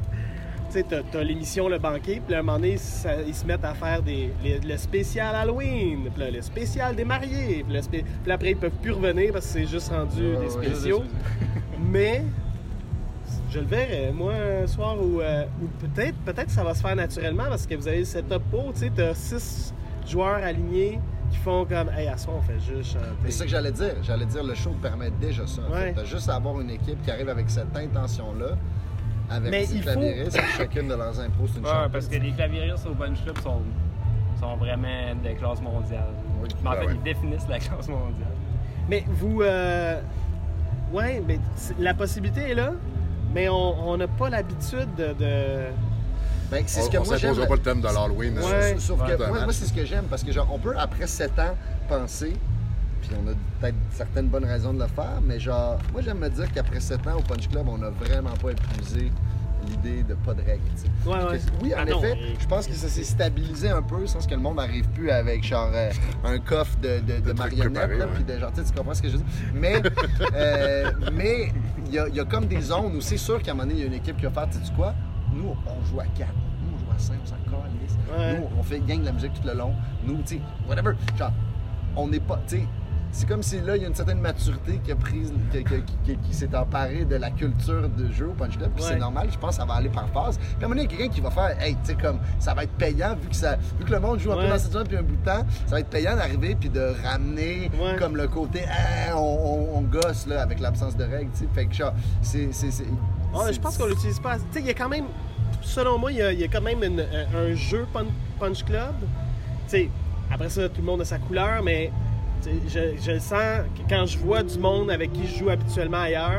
Tu sais, t'as, t'as l'émission Le Banquier, puis à un moment donné, ça, ils se mettent à faire des, les, le spécial Halloween, puis là, le spécial des mariés, puis, le spé... puis après, ils peuvent plus revenir parce que c'est juste rendu oh, des spéciaux. Oui, mais je le verrai, moi, un soir où, euh, où peut-être, peut-être que ça va se faire naturellement parce que vous avez le setup pour, tu sais, t'as six joueurs alignés qui font comme, hey, à soir, on fait juste chanter. C'est ça que j'allais dire. J'allais dire, le show permet déjà ça. En ouais. fait. T'as juste à avoir une équipe qui arrive avec cette intention-là. Avec mais des claviéristes, faut... chacune de leurs impôts, c'est une ouais, chanteuse. parce que les claviéristes au Punch Club sont, sont vraiment de classe mondiale. Oui, mais en fait, ouais. ils définissent la classe mondiale. Mais vous... Euh... Oui, mais la possibilité est là, mais on n'a pas l'habitude de... de... Ben, c'est on, ce que on moi j'aime. On pas le thème de l'Halloween. Ouais. Sauf ouais, que moi, moi c'est ce que j'aime, parce que genre, on peut, après sept ans, penser... Puis on a peut-être certaines bonnes raisons de le faire, mais genre, moi j'aime me dire qu'après sept ans au Punch Club, on n'a vraiment pas épuisé l'idée de pas de règles. Ouais, ouais. Oui, en ah effet, non, je pense que ça s'est stabilisé un peu, sans que le monde n'arrive plus avec genre euh, un coffre de, de, de marionnettes, là, puis de genre, tu comprends ce que je veux dire? Mais euh, mais il y a, y a comme des zones où c'est sûr qu'à un moment donné, il y a une équipe qui va faire, tu sais quoi? Nous, on joue à quatre. Nous, on joue à cinq, on s'en calisse. Ouais. Nous, on fait gang de la musique tout le long. Nous, tu sais, whatever. Genre, on n'est pas, tu sais, c'est comme si là, il y a une certaine maturité qui a prise, qui, qui, qui, qui s'est emparée de la culture de jeu au Punch Club, puis ouais. c'est normal, je pense que ça va aller par phase. Puis à un moment donné, il y a quelqu'un qui va faire, hey, tu sais, comme, ça va être payant, vu que, ça, vu que le monde joue un ouais. peu dans cette zone depuis un bout de temps, ça va être payant d'arriver puis de ramener ouais. comme le côté, ah, on, on, on gosse, là, avec l'absence de règles, tu sais. Fait que, genre, c'est. c'est, c'est, ouais, c'est je pense qu'on l'utilise pas. Tu sais, il y a quand même, selon moi, il y a, il y a quand même une, un jeu Punch Club. Tu sais, après ça, tout le monde a sa couleur, mais. Je, je le sens que quand je vois du monde avec qui je joue habituellement ailleurs,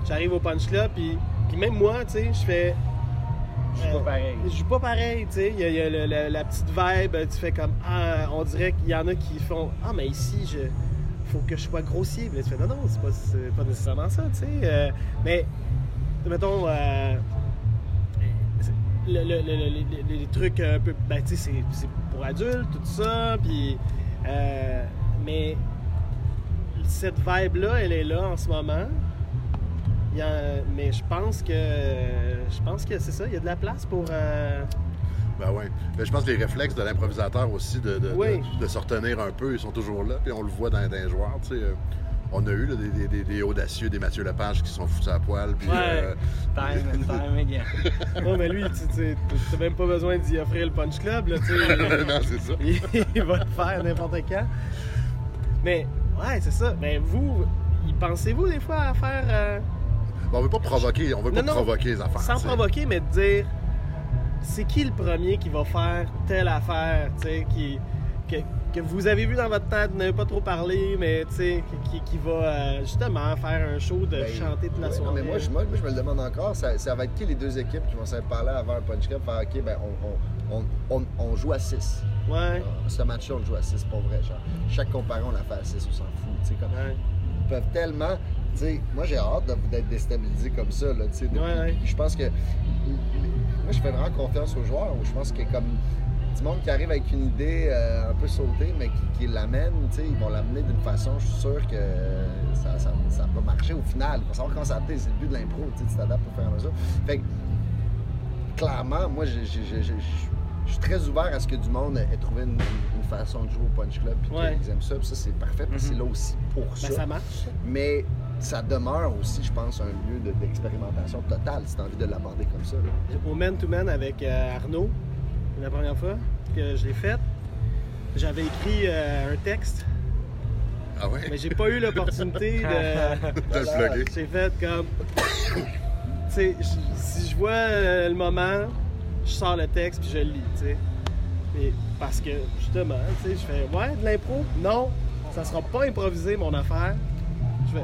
j'arrive au Punch Club, puis, puis même moi, tu sais, je fais... Je suis pas pareil. Je joue pas pareil, tu sais. Il y a, il y a le- le- la petite vibe, tu fais comme, ah, on dirait qu'il y en a qui font, ah, mais ici, je... faut que je sois grossier. Mais tu fais, non, non, c'est pas, c'est pas nécessairement ça, tu sais. Euh, mais, mettons, euh, le- le- le- le- les, les trucs un peu, ben, tu sais, c'est, c'est pour adultes, tout ça, puis, euh, mais cette vibe-là, elle est là en ce moment. Il y a- mais je pense que, je pense que c'est ça, il y a de la place pour... euh, Ben oui. Je pense que les réflexes de l'improvisateur aussi, de, de, Oui. de, de se retenir un peu, ils sont toujours là. Puis on le voit dans, dans les joueurs. Tu sais, euh, on a eu là, des, des, des, des audacieux, des Mathieu Lepage qui se sont foutus à poil. Puis, Ouais. euh, Time and time again. Non, mais lui, tu tu- t'as même pas besoin d'y offrir le Punch Club, là, tu sais. non, c'est ça. il, il va le faire n'importe quand. Mais, ouais, c'est ça. Mais vous, y pensez-vous des fois à faire... euh, Bon, on veut pas provoquer, on veut pas Non, non, provoquer les affaires. sans tu sais. provoquer, mais de dire... C'est qui le premier qui va faire telle affaire, tu sais, qui... Que, que vous avez vu dans votre tête, vous n'avez pas trop parlé, mais tu sais, qui, qui va euh, justement faire un show de Ben, chanter toute la ouais, non, soirée. mais moi, je, moi, moi, je me le demande encore, ça, ça va être qui les deux équipes qui vont se parler avant un punch club, faire OK, ben on, on, on, on, on joue à six. Ouais, Ce match-là, on le joue à six, pas vrai. Genre, chaque comparant, on l'a fait à six, on s'en fout. Tu sais, comme, ouais. ils peuvent tellement. Tu sais, moi, j'ai hâte de- d'être déstabilisé comme ça. Là, tu sais, depuis- Ouais, ouais. Je pense que. Moi, je fais vraiment confiance aux joueurs. Je pense que comme du monde qui arrive avec une idée euh, un peu sautée, mais qui, qui l'amène, tu sais, ils vont l'amener d'une façon, je suis sûr que ça, ça, ça va marcher au final. Il faut savoir comment s'adapter. C'est le but de l'impro, tu sais, tu t'adaptes pour faire ça. Fait que, clairement, moi, j'ai- j'ai- j'ai- j'ai- je suis très ouvert à ce que du monde ait trouvé une, une façon de jouer au Punch Club puis Ouais. qu'ils aiment ça. Puis ça, c'est parfait parce que c'est là aussi pour Ben, ça. ça marche. Mais ça demeure aussi, je pense, un lieu de- d'expérimentation totale si tu as envie de l'aborder comme ça. là. Au Man to Man avec euh, Arnaud, la première fois que je l'ai fait, j'avais écrit euh, un texte, Ah ouais? mais j'ai pas eu l'opportunité de. De le plugger. J'ai fait comme. Tu sais, je- si je vois euh, le moment, je sors le texte puis je le lis, tu sais. Et parce que, justement, tu sais, je fais, ouais, de l'impro? Non, ça sera pas improvisé, mon affaire. Je fais,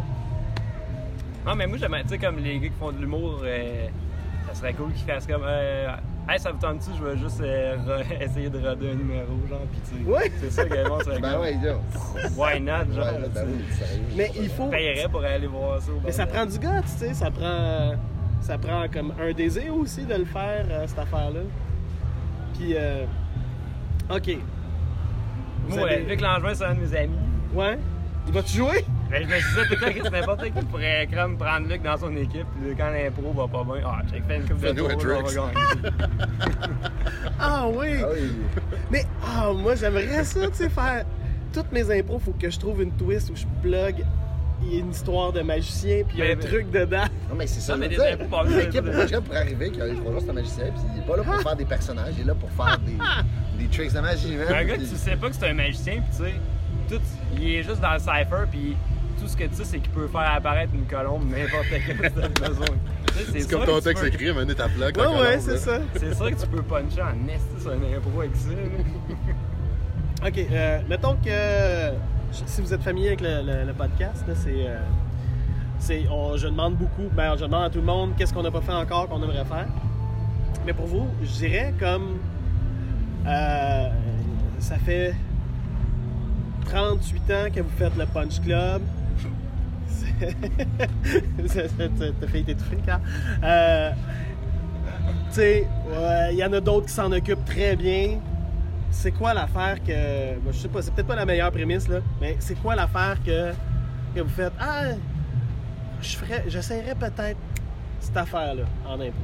Non, mais moi, j'aimerais, tu sais, comme les gars qui font de l'humour, euh, ça serait cool qu'ils fassent comme, euh, hey, ça vous tente-tu, je vais juste euh, re- essayer de roder un numéro, genre, pis tu sais. Ouais. C'est ça que bon, c'est Ben ouais, là. Why not, Ouais, genre, là, tu ben sais. oui, sérieux. mais il faut. Je payerais pour aller voir ça. au Mais ça bordel. prend du gars, tu sais, ça prend, ça prend comme un désir aussi de le faire, euh, cette affaire-là. Puis, euh, OK. Vous Moi, avez- vu que Langevin, c'est un de mes amis, Ouais? Il va-tu jouer? ben, je me suis dit tout le temps que c'est n'importe qui pourrait comme prendre Luc dans son équipe, puis quand l'impro va pas bien, ah, check, fais une coupe de Fais-nous un tour, on va tricks. gagner. Ah oui! Ah oui. Mais, ah, moi, j'aimerais ça, tu sais, faire... Toutes mes impros, faut que je trouve une twist où je plug il y a une histoire de magicien, puis il y a Mais- un truc dedans. Non, mais c'est ça, Non, je mais veux des dire. impôts par là, L'équipe ça, au Punch Club pour arriver, qui a les trois jours, c'est un magicien, puis il est pas là pour faire des personnages, il est là pour faire des, des tricks de magie. man. Un gars que Puis- tu sais pas que c'est un magicien, puis tu sais, tout, il est juste dans le cypher, puis tout ce que tu sais, c'est qu'il peut faire apparaître une colombe n'importe quand tu as besoin. Tu sais, C'est sûr comme ton que tu texte peux- écrit, mener ta plaque. Ouais, ouais, c'est ça. C'est sûr que tu peux puncher en esti sur un impro avec ça. là. OK, euh, mettons que... Si vous êtes familier avec le, le- le podcast, là, c'est... euh, c'est on- je demande beaucoup, ben, je demande à tout le monde qu'est-ce qu'on n'a pas fait encore qu'on aimerait faire. Mais pour vous, je dirais comme... euh, ça fait trente-huit ans que vous faites le Punch Club. C'est- ça- ça- T'as fait étouffer, Carl. Euh, tu sais, ouais, il y en a d'autres qui s'en occupent très bien. C'est quoi l'affaire que... moi, je sais pas, c'est peut-être pas la meilleure prémisse, là, mais c'est quoi l'affaire que, que vous faites? Ah, je ferais, j'essaierais peut-être cette affaire-là en impro.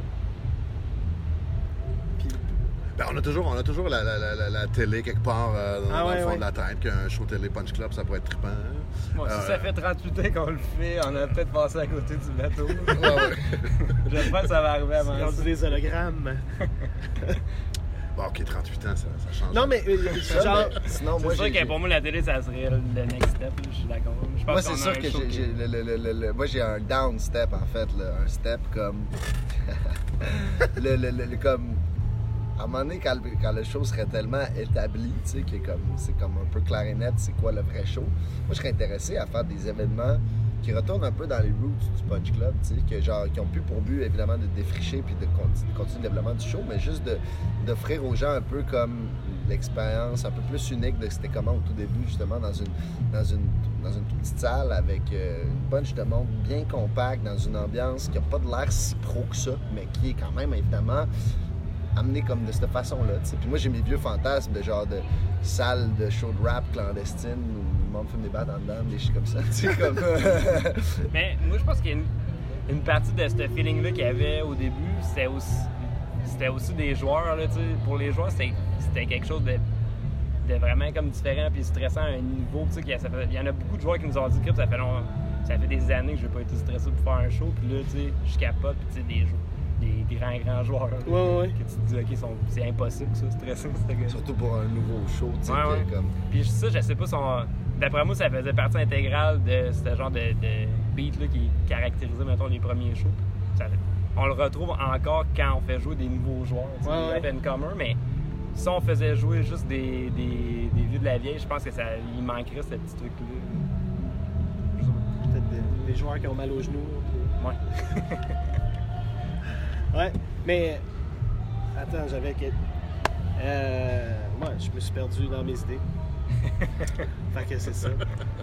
Puis, Ben, on a toujours, on a toujours la, la, la, la- la télé quelque part euh, dans, Ah dans ouais, le fond ouais. de la tête, qu'un show télé Punch Club, ça pourrait être trippant. hein. Bon, si Euh, ça fait trente-huit ans qu'on le fait, on a peut-être passé à côté du bateau. Ouais, ouais. J'espère que ça va arriver c'est avant rendu ça. des hologrammes. Bon, ok, trente-huit ans, ça, ça change. Non, mais euh, Ça, genre... mais sinon, moi, C'est sûr j'ai- que pour moi, la télé, ça serait le next step. là, Je suis d'accord. Je pense Moi, qu'on c'est a sûr un que show j'ai, qui- j'ai- le- le- le- le- le- moi, j'ai un down step, en fait. Là, un step comme... le, le- le- le- comme... À un moment donné, quand, le- quand le show serait tellement établi, tu sais, que comme, c'est comme un peu clair et net, c'est quoi le vrai show, moi, je serais intéressé à faire des événements qui retournent un peu dans les roots du Punch Club, tu sais, que genre, qui ont plus pour but, évidemment, de défricher puis de continuer, continuer le développement du show, mais juste de, d'offrir aux gens un peu comme l'expérience un peu plus unique de c'était comment au tout début, justement, dans une, dans une, dans une toute petite salle avec euh, une bunch de monde bien compact, dans une ambiance qui n'a pas de l'air si pro que ça, mais qui est quand même, évidemment, amené comme de cette façon-là, tu sais. Puis moi, j'ai mes vieux fantasmes de genre de salle de show de rap clandestine où le monde fume des battes en dedans, des shit comme ça, tu sais, comme... Mais moi, je pense qu'il y a une, une partie de ce feeling-là qu'il y avait au début, c'était aussi, c'était aussi des joueurs, là, tu sais. Pour les joueurs, c'était, c'était quelque chose de, de vraiment comme différent puis stressant à un niveau, tu sais, qu'il y a, ça fait, il y en a beaucoup de joueurs qui nous ont dit que ça fait long, ça fait des années que j'ai pas été stressé pour faire un show, puis là, tu sais, je capote, puis tu sais, des jeux. Des grands, grands joueurs. Là, ouais, ouais. Que tu te dis, OK, sont, c'est impossible, ça, stresser, ce gars. Surtout pour un nouveau show, tu sais, ouais, ouais. comme... Puis ça, je sais pas, son... d'après moi, ça faisait partie intégrale de ce genre de, de beat là, qui caractérisait, mettons, les premiers shows. Ça, on le retrouve encore quand on fait jouer des nouveaux joueurs, tu sais, ouais, des up-and-comers, mais si on faisait jouer juste des, des, des vieux de la vieille, je pense que ça, il manquerait ce petit truc-là. Peut-être des, des joueurs qui ont mal aux genoux. Puis... Ouais. Ouais, mais attends, j'avais que. Euh. Moi, je me suis perdu dans mes idées. Fait que c'est ça.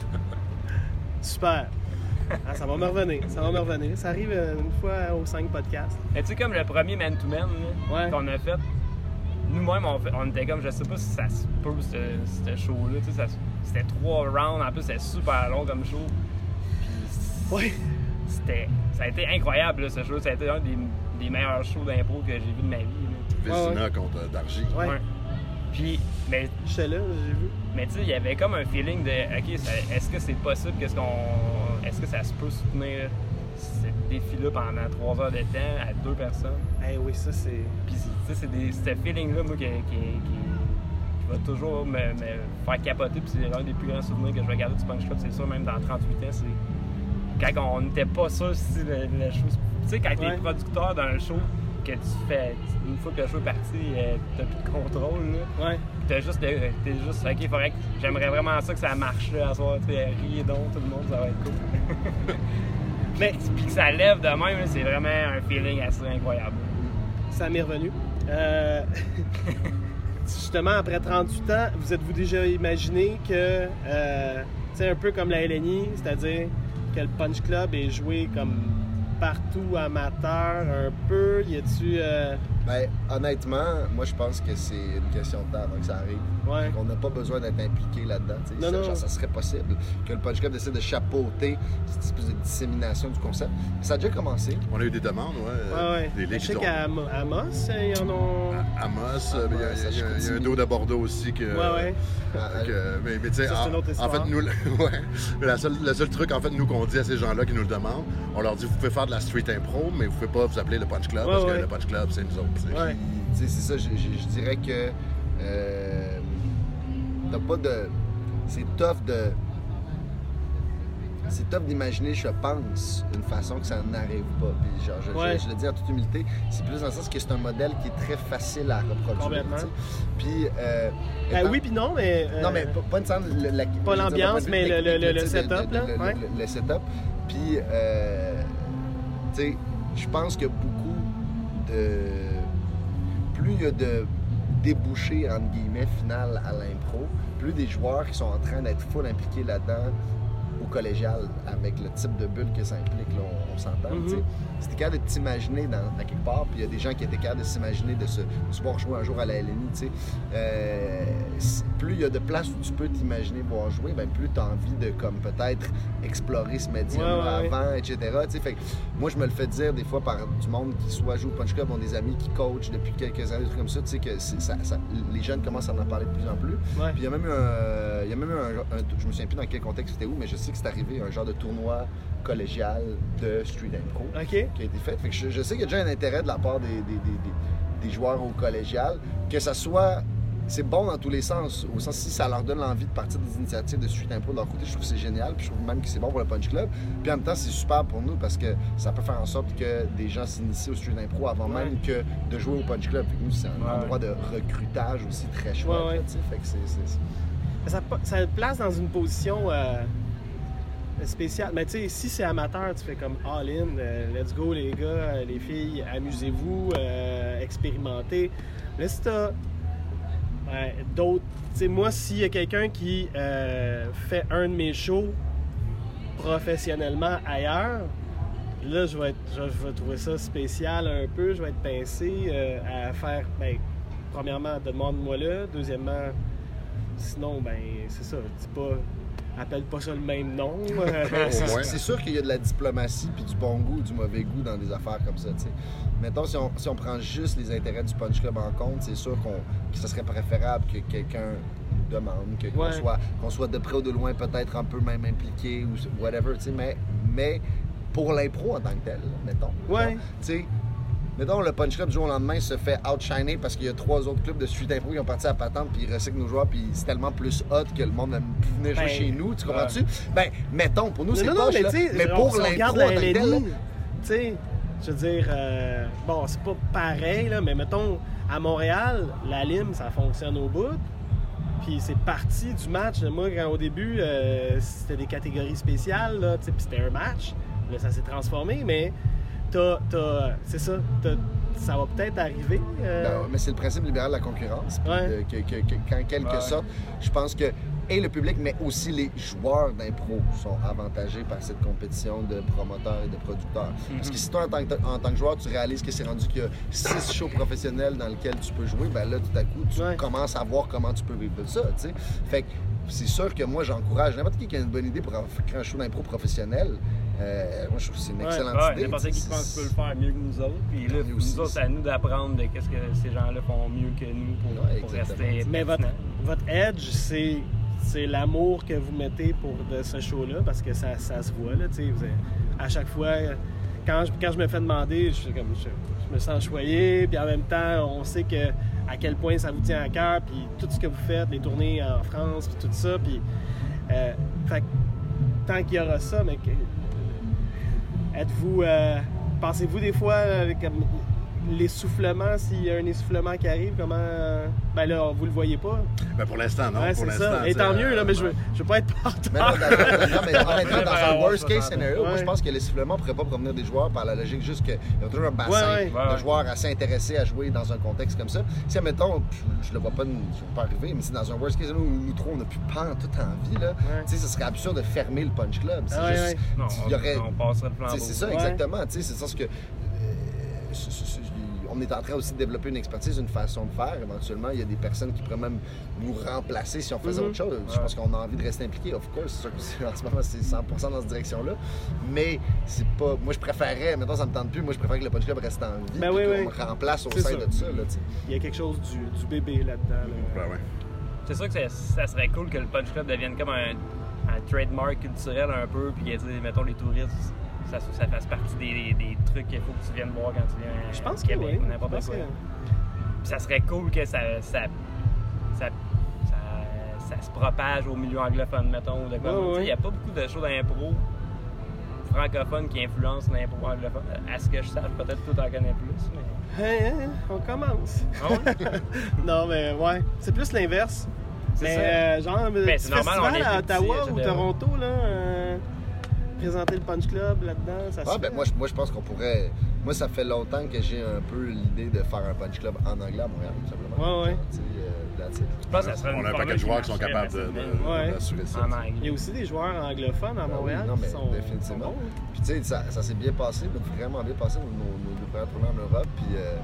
Super. Ah, ça va me revenir. Ça va me revenir. Ça arrive une fois aux cinq podcasts. Mais tu sais, comme le premier man-to-man là, ouais. qu'on a fait, nous-mêmes, on, fait, on était comme, je sais pas si ça se peut, ce, ce show-là. Tu sais, ça, c'était trois rounds. En plus, c'était super long comme show. Puis, ouais. C'était, ça a été incroyable, là, ce show. Ça a été un des, des meilleurs shows d'impro que j'ai vu de ma vie. Vézina ouais, ouais. contre Dargy. Ouais. ouais. Puis, mais. J'étais là, j'ai vu. Mais tu sais, il y avait comme un feeling de, OK, ça, est-ce que c'est possible, qu'est-ce qu'on. Est-ce que ça se peut soutenir ce défi-là pendant trois heures de temps à deux personnes? Eh hey, oui, ça, c'est. Puis, tu sais, c'est des, ce feeling-là, moi, qui, qui, qui, qui va toujours me, me faire capoter. Puis, c'est l'un des plus grands souvenirs que je vais garder du Punch Club, c'est sûr, même dans trente-huit ans, c'est. Quand on n'était pas sûr si le, le show... Tu sais, quand t'es ouais. producteur d'un show, que tu fais... Une fois que le show est parti, euh, t'as plus de contrôle, là. Ouais. T'as juste... T'es juste... OK, faudrait que... J'aimerais vraiment ça que ça marche, là, à soir. Tu sais, riez donc, tout le monde, ça va être cool. Mais... Puis que ça lève de même, là, c'est vraiment un feeling assez incroyable. Ça m'est revenu. Euh... Justement, après trente-huit ans, vous êtes-vous déjà imaginé que... Euh... Tu sais, un peu comme la L N I, c'est-à-dire... que le Punch Club est joué comme partout amateur un peu? Y a-tu... Euh... Ben, honnêtement, moi, je pense que c'est une question de temps avant que ça arrive. Ouais. On n'a pas besoin d'être impliqué là-dedans. Non, ça, non. Genre, ça serait possible que le Punch Club décide de chapeauter cette espèce de dissémination du concept. Ça a déjà commencé. On a eu des demandes, ouais. Ouais, ouais. Des je sais qu'à Amos, ils en ont... À Amos, il y, y, y a un dos de Bordeaux aussi que... Ouais, ouais. Que, mais mais tu sais, en, en fait, nous... ouais, la seule, le seul truc, en fait, nous, qu'on dit à ces gens-là qui nous le demandent, on leur dit, vous pouvez faire de la street impro, mais vous pouvez pas vous appeler le Punch Club, ouais, parce ouais. que le Punch Club, c'est nous autres. Ouais. C'est ça, je, je, je dirais que euh, t'as pas de... C'est tough de... C'est tough d'imaginer, je pense, une façon que ça n'arrive pas. Puis genre, je, ouais. je, je le dis en toute humilité, c'est plus dans le sens que c'est un modèle qui est très facile à reproduire. Complètement. Puis... Euh, euh, étant... Oui, puis non, mais... Euh... Non, mais pas, pas une scène... La, pas l'ambiance, mais le, le, le, le setup, de, là. Le, ouais. le, le setup. Puis, euh, tu sais, je pense que beaucoup de... Plus il y a de débouchés, entre guillemets, final à l'impro, plus des joueurs qui sont en train d'être full impliqués là-dedans au collégial, avec le type de bulle que ça implique, là, on, on s'entend. Mm-hmm. Si t'es capable de t'imaginer dans, dans quelque part, puis il y a des gens qui étaient capables de s'imaginer de se, de se voir jouer un jour à la L N I, tu sais, euh, plus il y a de place où tu peux t'imaginer voir jouer, ben plus t'as envie de, comme, peut-être explorer ce médium ouais, ouais, avant, ouais. et cetera. Fait que moi, je me le fais dire des fois par du monde qui soit joue au Punch Club, ont des amis qui coachent depuis quelques années, des trucs comme ça, tu sais, que ça, ça, les jeunes commencent à en parler de plus en plus. Ouais. Puis il y a même eu un, il y a même eu un, un, je me souviens plus dans quel contexte c'était où, mais je sais que c'est arrivé un genre de tournoi collégial de street impro okay. qui a été fait. Fait que je, je sais qu'il y a déjà un intérêt de la part des, des, des, des, des joueurs au collégial, que ça soit... C'est bon dans tous les sens, au sens si ça leur donne l'envie de partir des initiatives de street impro de leur côté, je trouve que c'est génial, puis je trouve même que c'est bon pour le Punch Club. Puis en même temps, c'est super pour nous parce que ça peut faire en sorte que des gens s'initient au street impro avant ouais. même que de jouer au Punch Club. Fait que nous, c'est un ouais. endroit de recrutage aussi très chouette. Ouais, ouais. Fait que c'est, c'est, c'est... Ça, ça le place dans une position... Euh... spécial. Mais tu sais, si c'est amateur, tu fais comme all-in, euh, let's go les gars, euh, les filles, amusez-vous, euh, expérimentez. Mais si t'as euh, d'autres... Tu sais, moi, s'il y a quelqu'un qui euh, fait un de mes shows professionnellement ailleurs, là, je vais, être, je, je vais trouver ça spécial un peu, je vais être pincé euh, à faire... Ben, premièrement, demande-moi là. Deuxièmement, sinon, ben, c'est ça, dis pas... Appelle pas ça le même nom. c'est, c'est sûr qu'il y a de la diplomatie puis du bon goût ou du mauvais goût dans des affaires comme ça, tu sais. Mettons, si on, si on prend juste les intérêts du Punch Club en compte, c'est sûr qu'on, que ce serait préférable que quelqu'un nous demande, que, qu'on, ouais. soit, qu'on soit de près ou de loin peut-être un peu même impliqué ou whatever, tu sais, mais, mais pour l'impro en tant que tel, mettons. Ouais. Tu sais, mettons, le Punch Club du jour au lendemain se fait outshiner parce qu'il y a trois autres clubs de street impro qui ont parti à la patente puis ils recyclent nos joueurs puis c'est tellement plus hot que le monde venait jouer ben, chez nous, tu comprends-tu? Ouais. Ben, mettons, pour nous, non, c'est non, poche, mais, là, mais on, pour on l'impro regarde en la tant que tel... Tu sais, je veux dire, euh, bon, c'est pas pareil, là, mais mettons, à Montréal, la lime, ça fonctionne au bout. Puis c'est parti du match. Moi, quand au début, euh, c'était des catégories spéciales, là, puis c'était un match. Là, ça s'est transformé, mais t'as, t'as, c'est ça, t'as, ça va peut-être arriver. Euh... Ben, mais c'est le principe libéral de la concurrence. Ouais. De, que, que, que, qu'en quelque ouais. sorte, je pense que et le public, mais aussi les joueurs d'impro sont avantagés par cette compétition de promoteurs et de producteurs. Mm-hmm. Parce que si toi, en tant que, en tant que joueur, tu réalises que c'est rendu qu'il y a six shows professionnels dans lesquels tu peux jouer, ben là, tout à coup, tu ouais. commences à voir comment tu peux vivre de ça, tu sais. Fait que c'est sûr que moi, j'encourage n'importe qui qui a une bonne idée pour faire un show d'impro professionnel. Euh, moi, je trouve que c'est une excellente ouais, idée. N'importe qui pense qu'il peut le faire mieux que nous autres. Puis là, nous aussi, autres, c'est à nous d'apprendre de qu'est-ce que ces gens-là font mieux que nous pour, ouais, pour rester. Mais votre, votre edge, c'est, c'est l'amour que vous mettez pour de ce show-là, parce que ça, ça se voit. Là, vous avez, à chaque fois, quand je, quand je me fais demander, je, comme, je, je me sens choyé. Puis en même temps, on sait que, à quel point ça vous tient à cœur. Puis tout ce que vous faites, les tournées en France, puis tout ça. Puis, euh, fait, tant qu'il y aura ça, mais que, êtes-vous, euh, pensez-vous des fois, euh, comme l'essoufflement, s'il y a un essoufflement qui arrive, comment... Euh, ben là, vous le voyez pas. Ben pour l'instant, non. Ouais, pour c'est l'instant, ça. Et tant mieux, là, mais je veux, je veux pas être partout. Mais non, dans, non, mais honnêtement, dans un worst case scenario, ouais. moi, je pense que l'essoufflement pourrait pas provenir des joueurs par la logique juste qu'il y a toujours un bassin ouais, ouais. de joueurs assez intéressés à jouer dans un contexte comme ça. Si, admettons, je, je le vois pas, je ne pas arriver, mais si dans un worst case scenario où nous trois, on n'a plus pas tout envie, là, ouais. tu sais, ce serait absurde de fermer le Punch Club. C'est ah, juste... Ouais, non, il y aurait, on passerait le flambeau. C'est ça, exactement. Tu sais, c'est ça ce que... Euh, on est en train aussi de développer une expertise, une façon de faire. Éventuellement, il y a des personnes qui pourraient même nous remplacer si on faisait mm-hmm. autre chose. Je ouais. pense qu'on a envie de rester impliqué, of course. C'est sûr que en ce moment, c'est cent pour cent dans cette direction-là. Mais c'est pas... Moi, je préférerais... Maintenant, ça me tente plus. Moi, je préfère que le Punch Club reste en vie. Ben oui, qu'on oui. me remplace au c'est sein ça. de ça. Là, il y a quelque chose du, du bébé là-dedans. Là. Ben ouais. C'est sûr que ça, ça serait cool que le Punch Club devienne comme un, un trademark culturel un peu. Puis, mettons, les touristes... Ça, ça fasse partie des, des trucs qu'il faut que tu viennes voir quand tu viens à Je pense Québec que oui. ou n'importe quoi. Que... Puis ça serait cool que ça, ça, ça, ça, ça se propage au milieu anglophone, mettons. Il oh, n'y a pas beaucoup de shows d'impro francophones qui influencent l'impro anglophone. À ce que je sache, peut-être que tu en connais plus. Mais... Hey, hey, on commence. Ah ouais? Non, mais ouais. C'est plus l'inverse. C'est mais, ça. Euh, genre, mais c'est normal, on est à Ottawa petit, ou Toronto, là... Euh... présenter le Punch Club là-dedans, ça se ah, ben moi, je, moi, je pense qu'on pourrait... Moi, ça fait longtemps que j'ai un peu l'idée de faire un Punch Club en anglais à Montréal, tout simplement. Ouais, ouais. Euh, je pense que ça serait on a un paquet de joueurs qui sont capables de, de, ouais. d'assurer ça. Il y a aussi des joueurs anglophones à Montréal oui, non, mais qui sont définitivement. Sont bons. Puis tu sais, ça, ça s'est bien passé, vraiment bien passé, nos, nos deux premières tournées en Europe. Puis euh,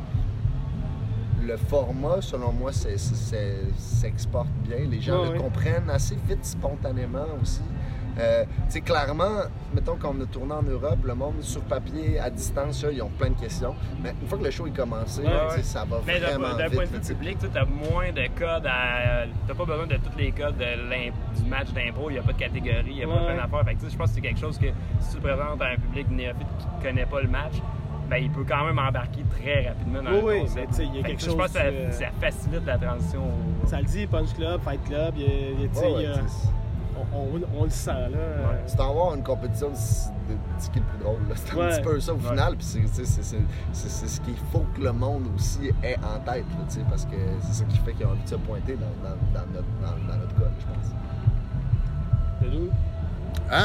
le format, selon moi, c'est, c'est, s'exporte bien. Les gens ouais, le ouais. comprennent assez vite, spontanément aussi. Euh, tu sais, clairement, mettons qu'on a tourné en Europe, le monde sur papier, à distance, là, ils ont plein de questions. Mais une fois que le show est commencé, ouais, ouais. ça va mais vraiment d'un, d'un vite. point de vue public, tu as moins de codes à... T'as pas besoin de tous les codes de du match d'impro, il n'y a pas de catégorie, il n'y a ouais. pas plein d'affaires. Fait que, je pense que c'est quelque chose que si tu le présentes à un public néophyte qui ne connaît pas le match, ben, il peut quand même embarquer très rapidement dans oui, le concept. Oui, mais il y a quelque que, chose... Je pense que ça, euh... ça facilite la transition. Au... Ça le dit, Punch Club, Fight Club, il y a, il y a, oh, ouais, il y a... On, on, on le sent, là. Ouais. C'est en voir une compétition de, de, de ce qui est le plus drôle. Là. C'est un ouais. petit peu ça au ouais. final. Puis c'est, c'est, c'est, c'est, c'est ce qu'il faut que le monde aussi ait en tête. Là, parce que c'est ça qui fait qu'ils ont envie de se pointer dans, dans, dans, notre, dans, dans notre cas, je pense. De nous? Hein?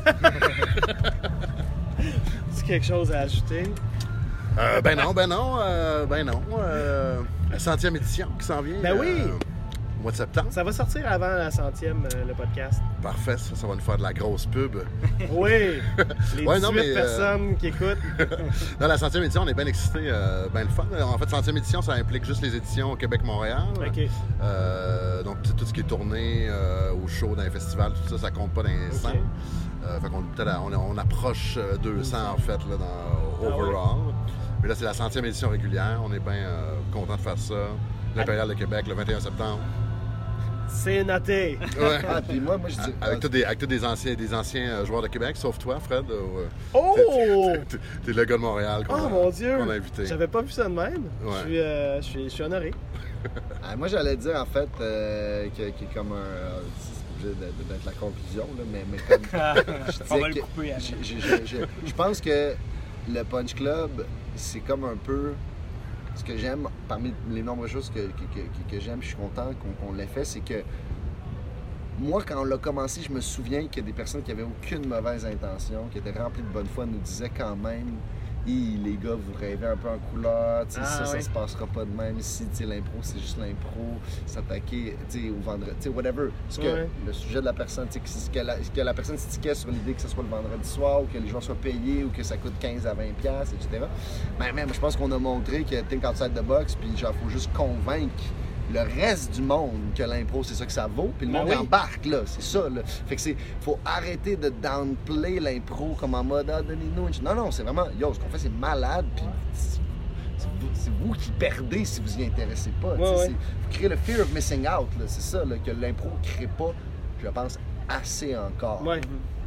Est-ce quelque chose à ajouter? Euh, ben non, ben non, euh, ben non. Euh, la centième édition qui s'en vient. Ben oui! euh, au mois de septembre. Ça va sortir avant la centième, euh, le podcast. Parfait, ça, ça va nous faire de la grosse pub. Oui! Les Ouais, dix-huit non, mais, euh, personnes qui écoutent. Dans la centième édition, on est bien excités, euh, bien le fun. En fait, centième édition, ça implique juste les éditions au Québec-Montréal. OK. Euh, donc, tout ce qui est tourné euh, au show, dans les festivals, tout ça, ça compte pas dans les cent. OK. Euh, fait qu'on peut-être, on, on approche euh, deux cents en fait là, dans Ah overall. Mais là, c'est la centième édition régulière. On est bien euh, content de faire ça. L'Impérial de Québec, le vingt et un septembre. C'est noté. Ouais. Ah, puis moi, moi, je dis. Avec tous des, avec tous des anciens, des anciens euh, joueurs de Québec, sauf toi, Fred. euh, Oh! T'es, t'es le gars de Montréal qu'on Oh a, mon Dieu! qu'on a invité. J'avais pas vu ça de même. Ouais. Je, suis, euh, je, suis, je suis honoré. Ah, moi, j'allais dire, en fait, euh, que- qui est comme un. euh, c'est obligé d'être d'être la conclusion, là, mais, mais comme. je disais On va le que- couper, Alain. je- je- je- je- Je pense que le Punch Club, c'est comme un peu. Ce que j'aime, parmi les nombreuses choses que, que, que- que j'aime, je suis content qu'on qu'on l'ait fait, c'est que. Moi, quand on l'a commencé, je me souviens que des personnes qui avaient aucune mauvaise intention, qui étaient remplies de bonne foi, nous disaient quand même Hi, les gars, vous rêvez un peu en couleur, tu sais, Ah, ça, ça oui. se passera pas de même ici, tu sais, l'impro, c'est juste l'impro, s'attaquer, tu sais, au vendredi, tu sais, whatever. Ce que Ouais. le sujet de la personne, tu sais, que, si- que, la, que la personne stickait sur l'idée que ce soit le vendredi soir, ou que les joueurs soient payés, ou que ça coûte quinze à vingt piastres, et cetera. Mais même, je pense qu'on a montré que think outside the box, puis genre, faut juste convaincre le reste du monde que l'impro, c'est ça que ça vaut, puis le Ben monde oui. embarque, là, c'est ça, là. Fait que c'est, faut arrêter de downplay l'impro comme en mode, ah, donnez-nous une... ch- Non, non, c'est vraiment, yo, ce qu'on fait, c'est malade, puis c'est, c'est vous, c'est vous qui perdez si vous y intéressez pas, tu sais, Ouais, ouais. c'est- faut créer le fear of missing out, là, c'est ça, là, que l'impro crée pas, je pense, assez encore. Ouais.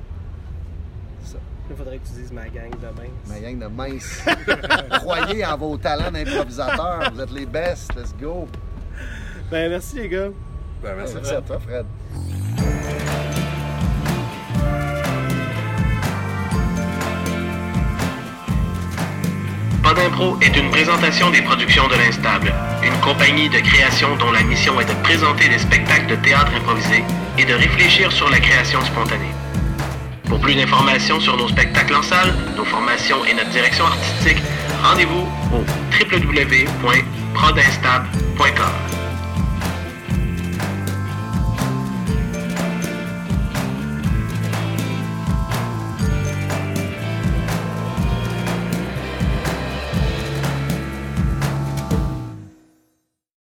C'est ça. Il faudrait que tu dises ma gang demain. Ma gang de minces. Croyez en vos talents d'improvisateur, vous êtes les best, let's go. Ben, merci les gars. Ben, merci. Merci à toi, Fred. Pas d'impro est une présentation des productions de l'Instable, une compagnie de création dont la mission est de présenter des spectacles de théâtre improvisé et de réfléchir sur la création spontanée. Pour plus d'informations sur nos spectacles en salle, nos formations et notre direction artistique, rendez-vous au w w w point prod instable point com.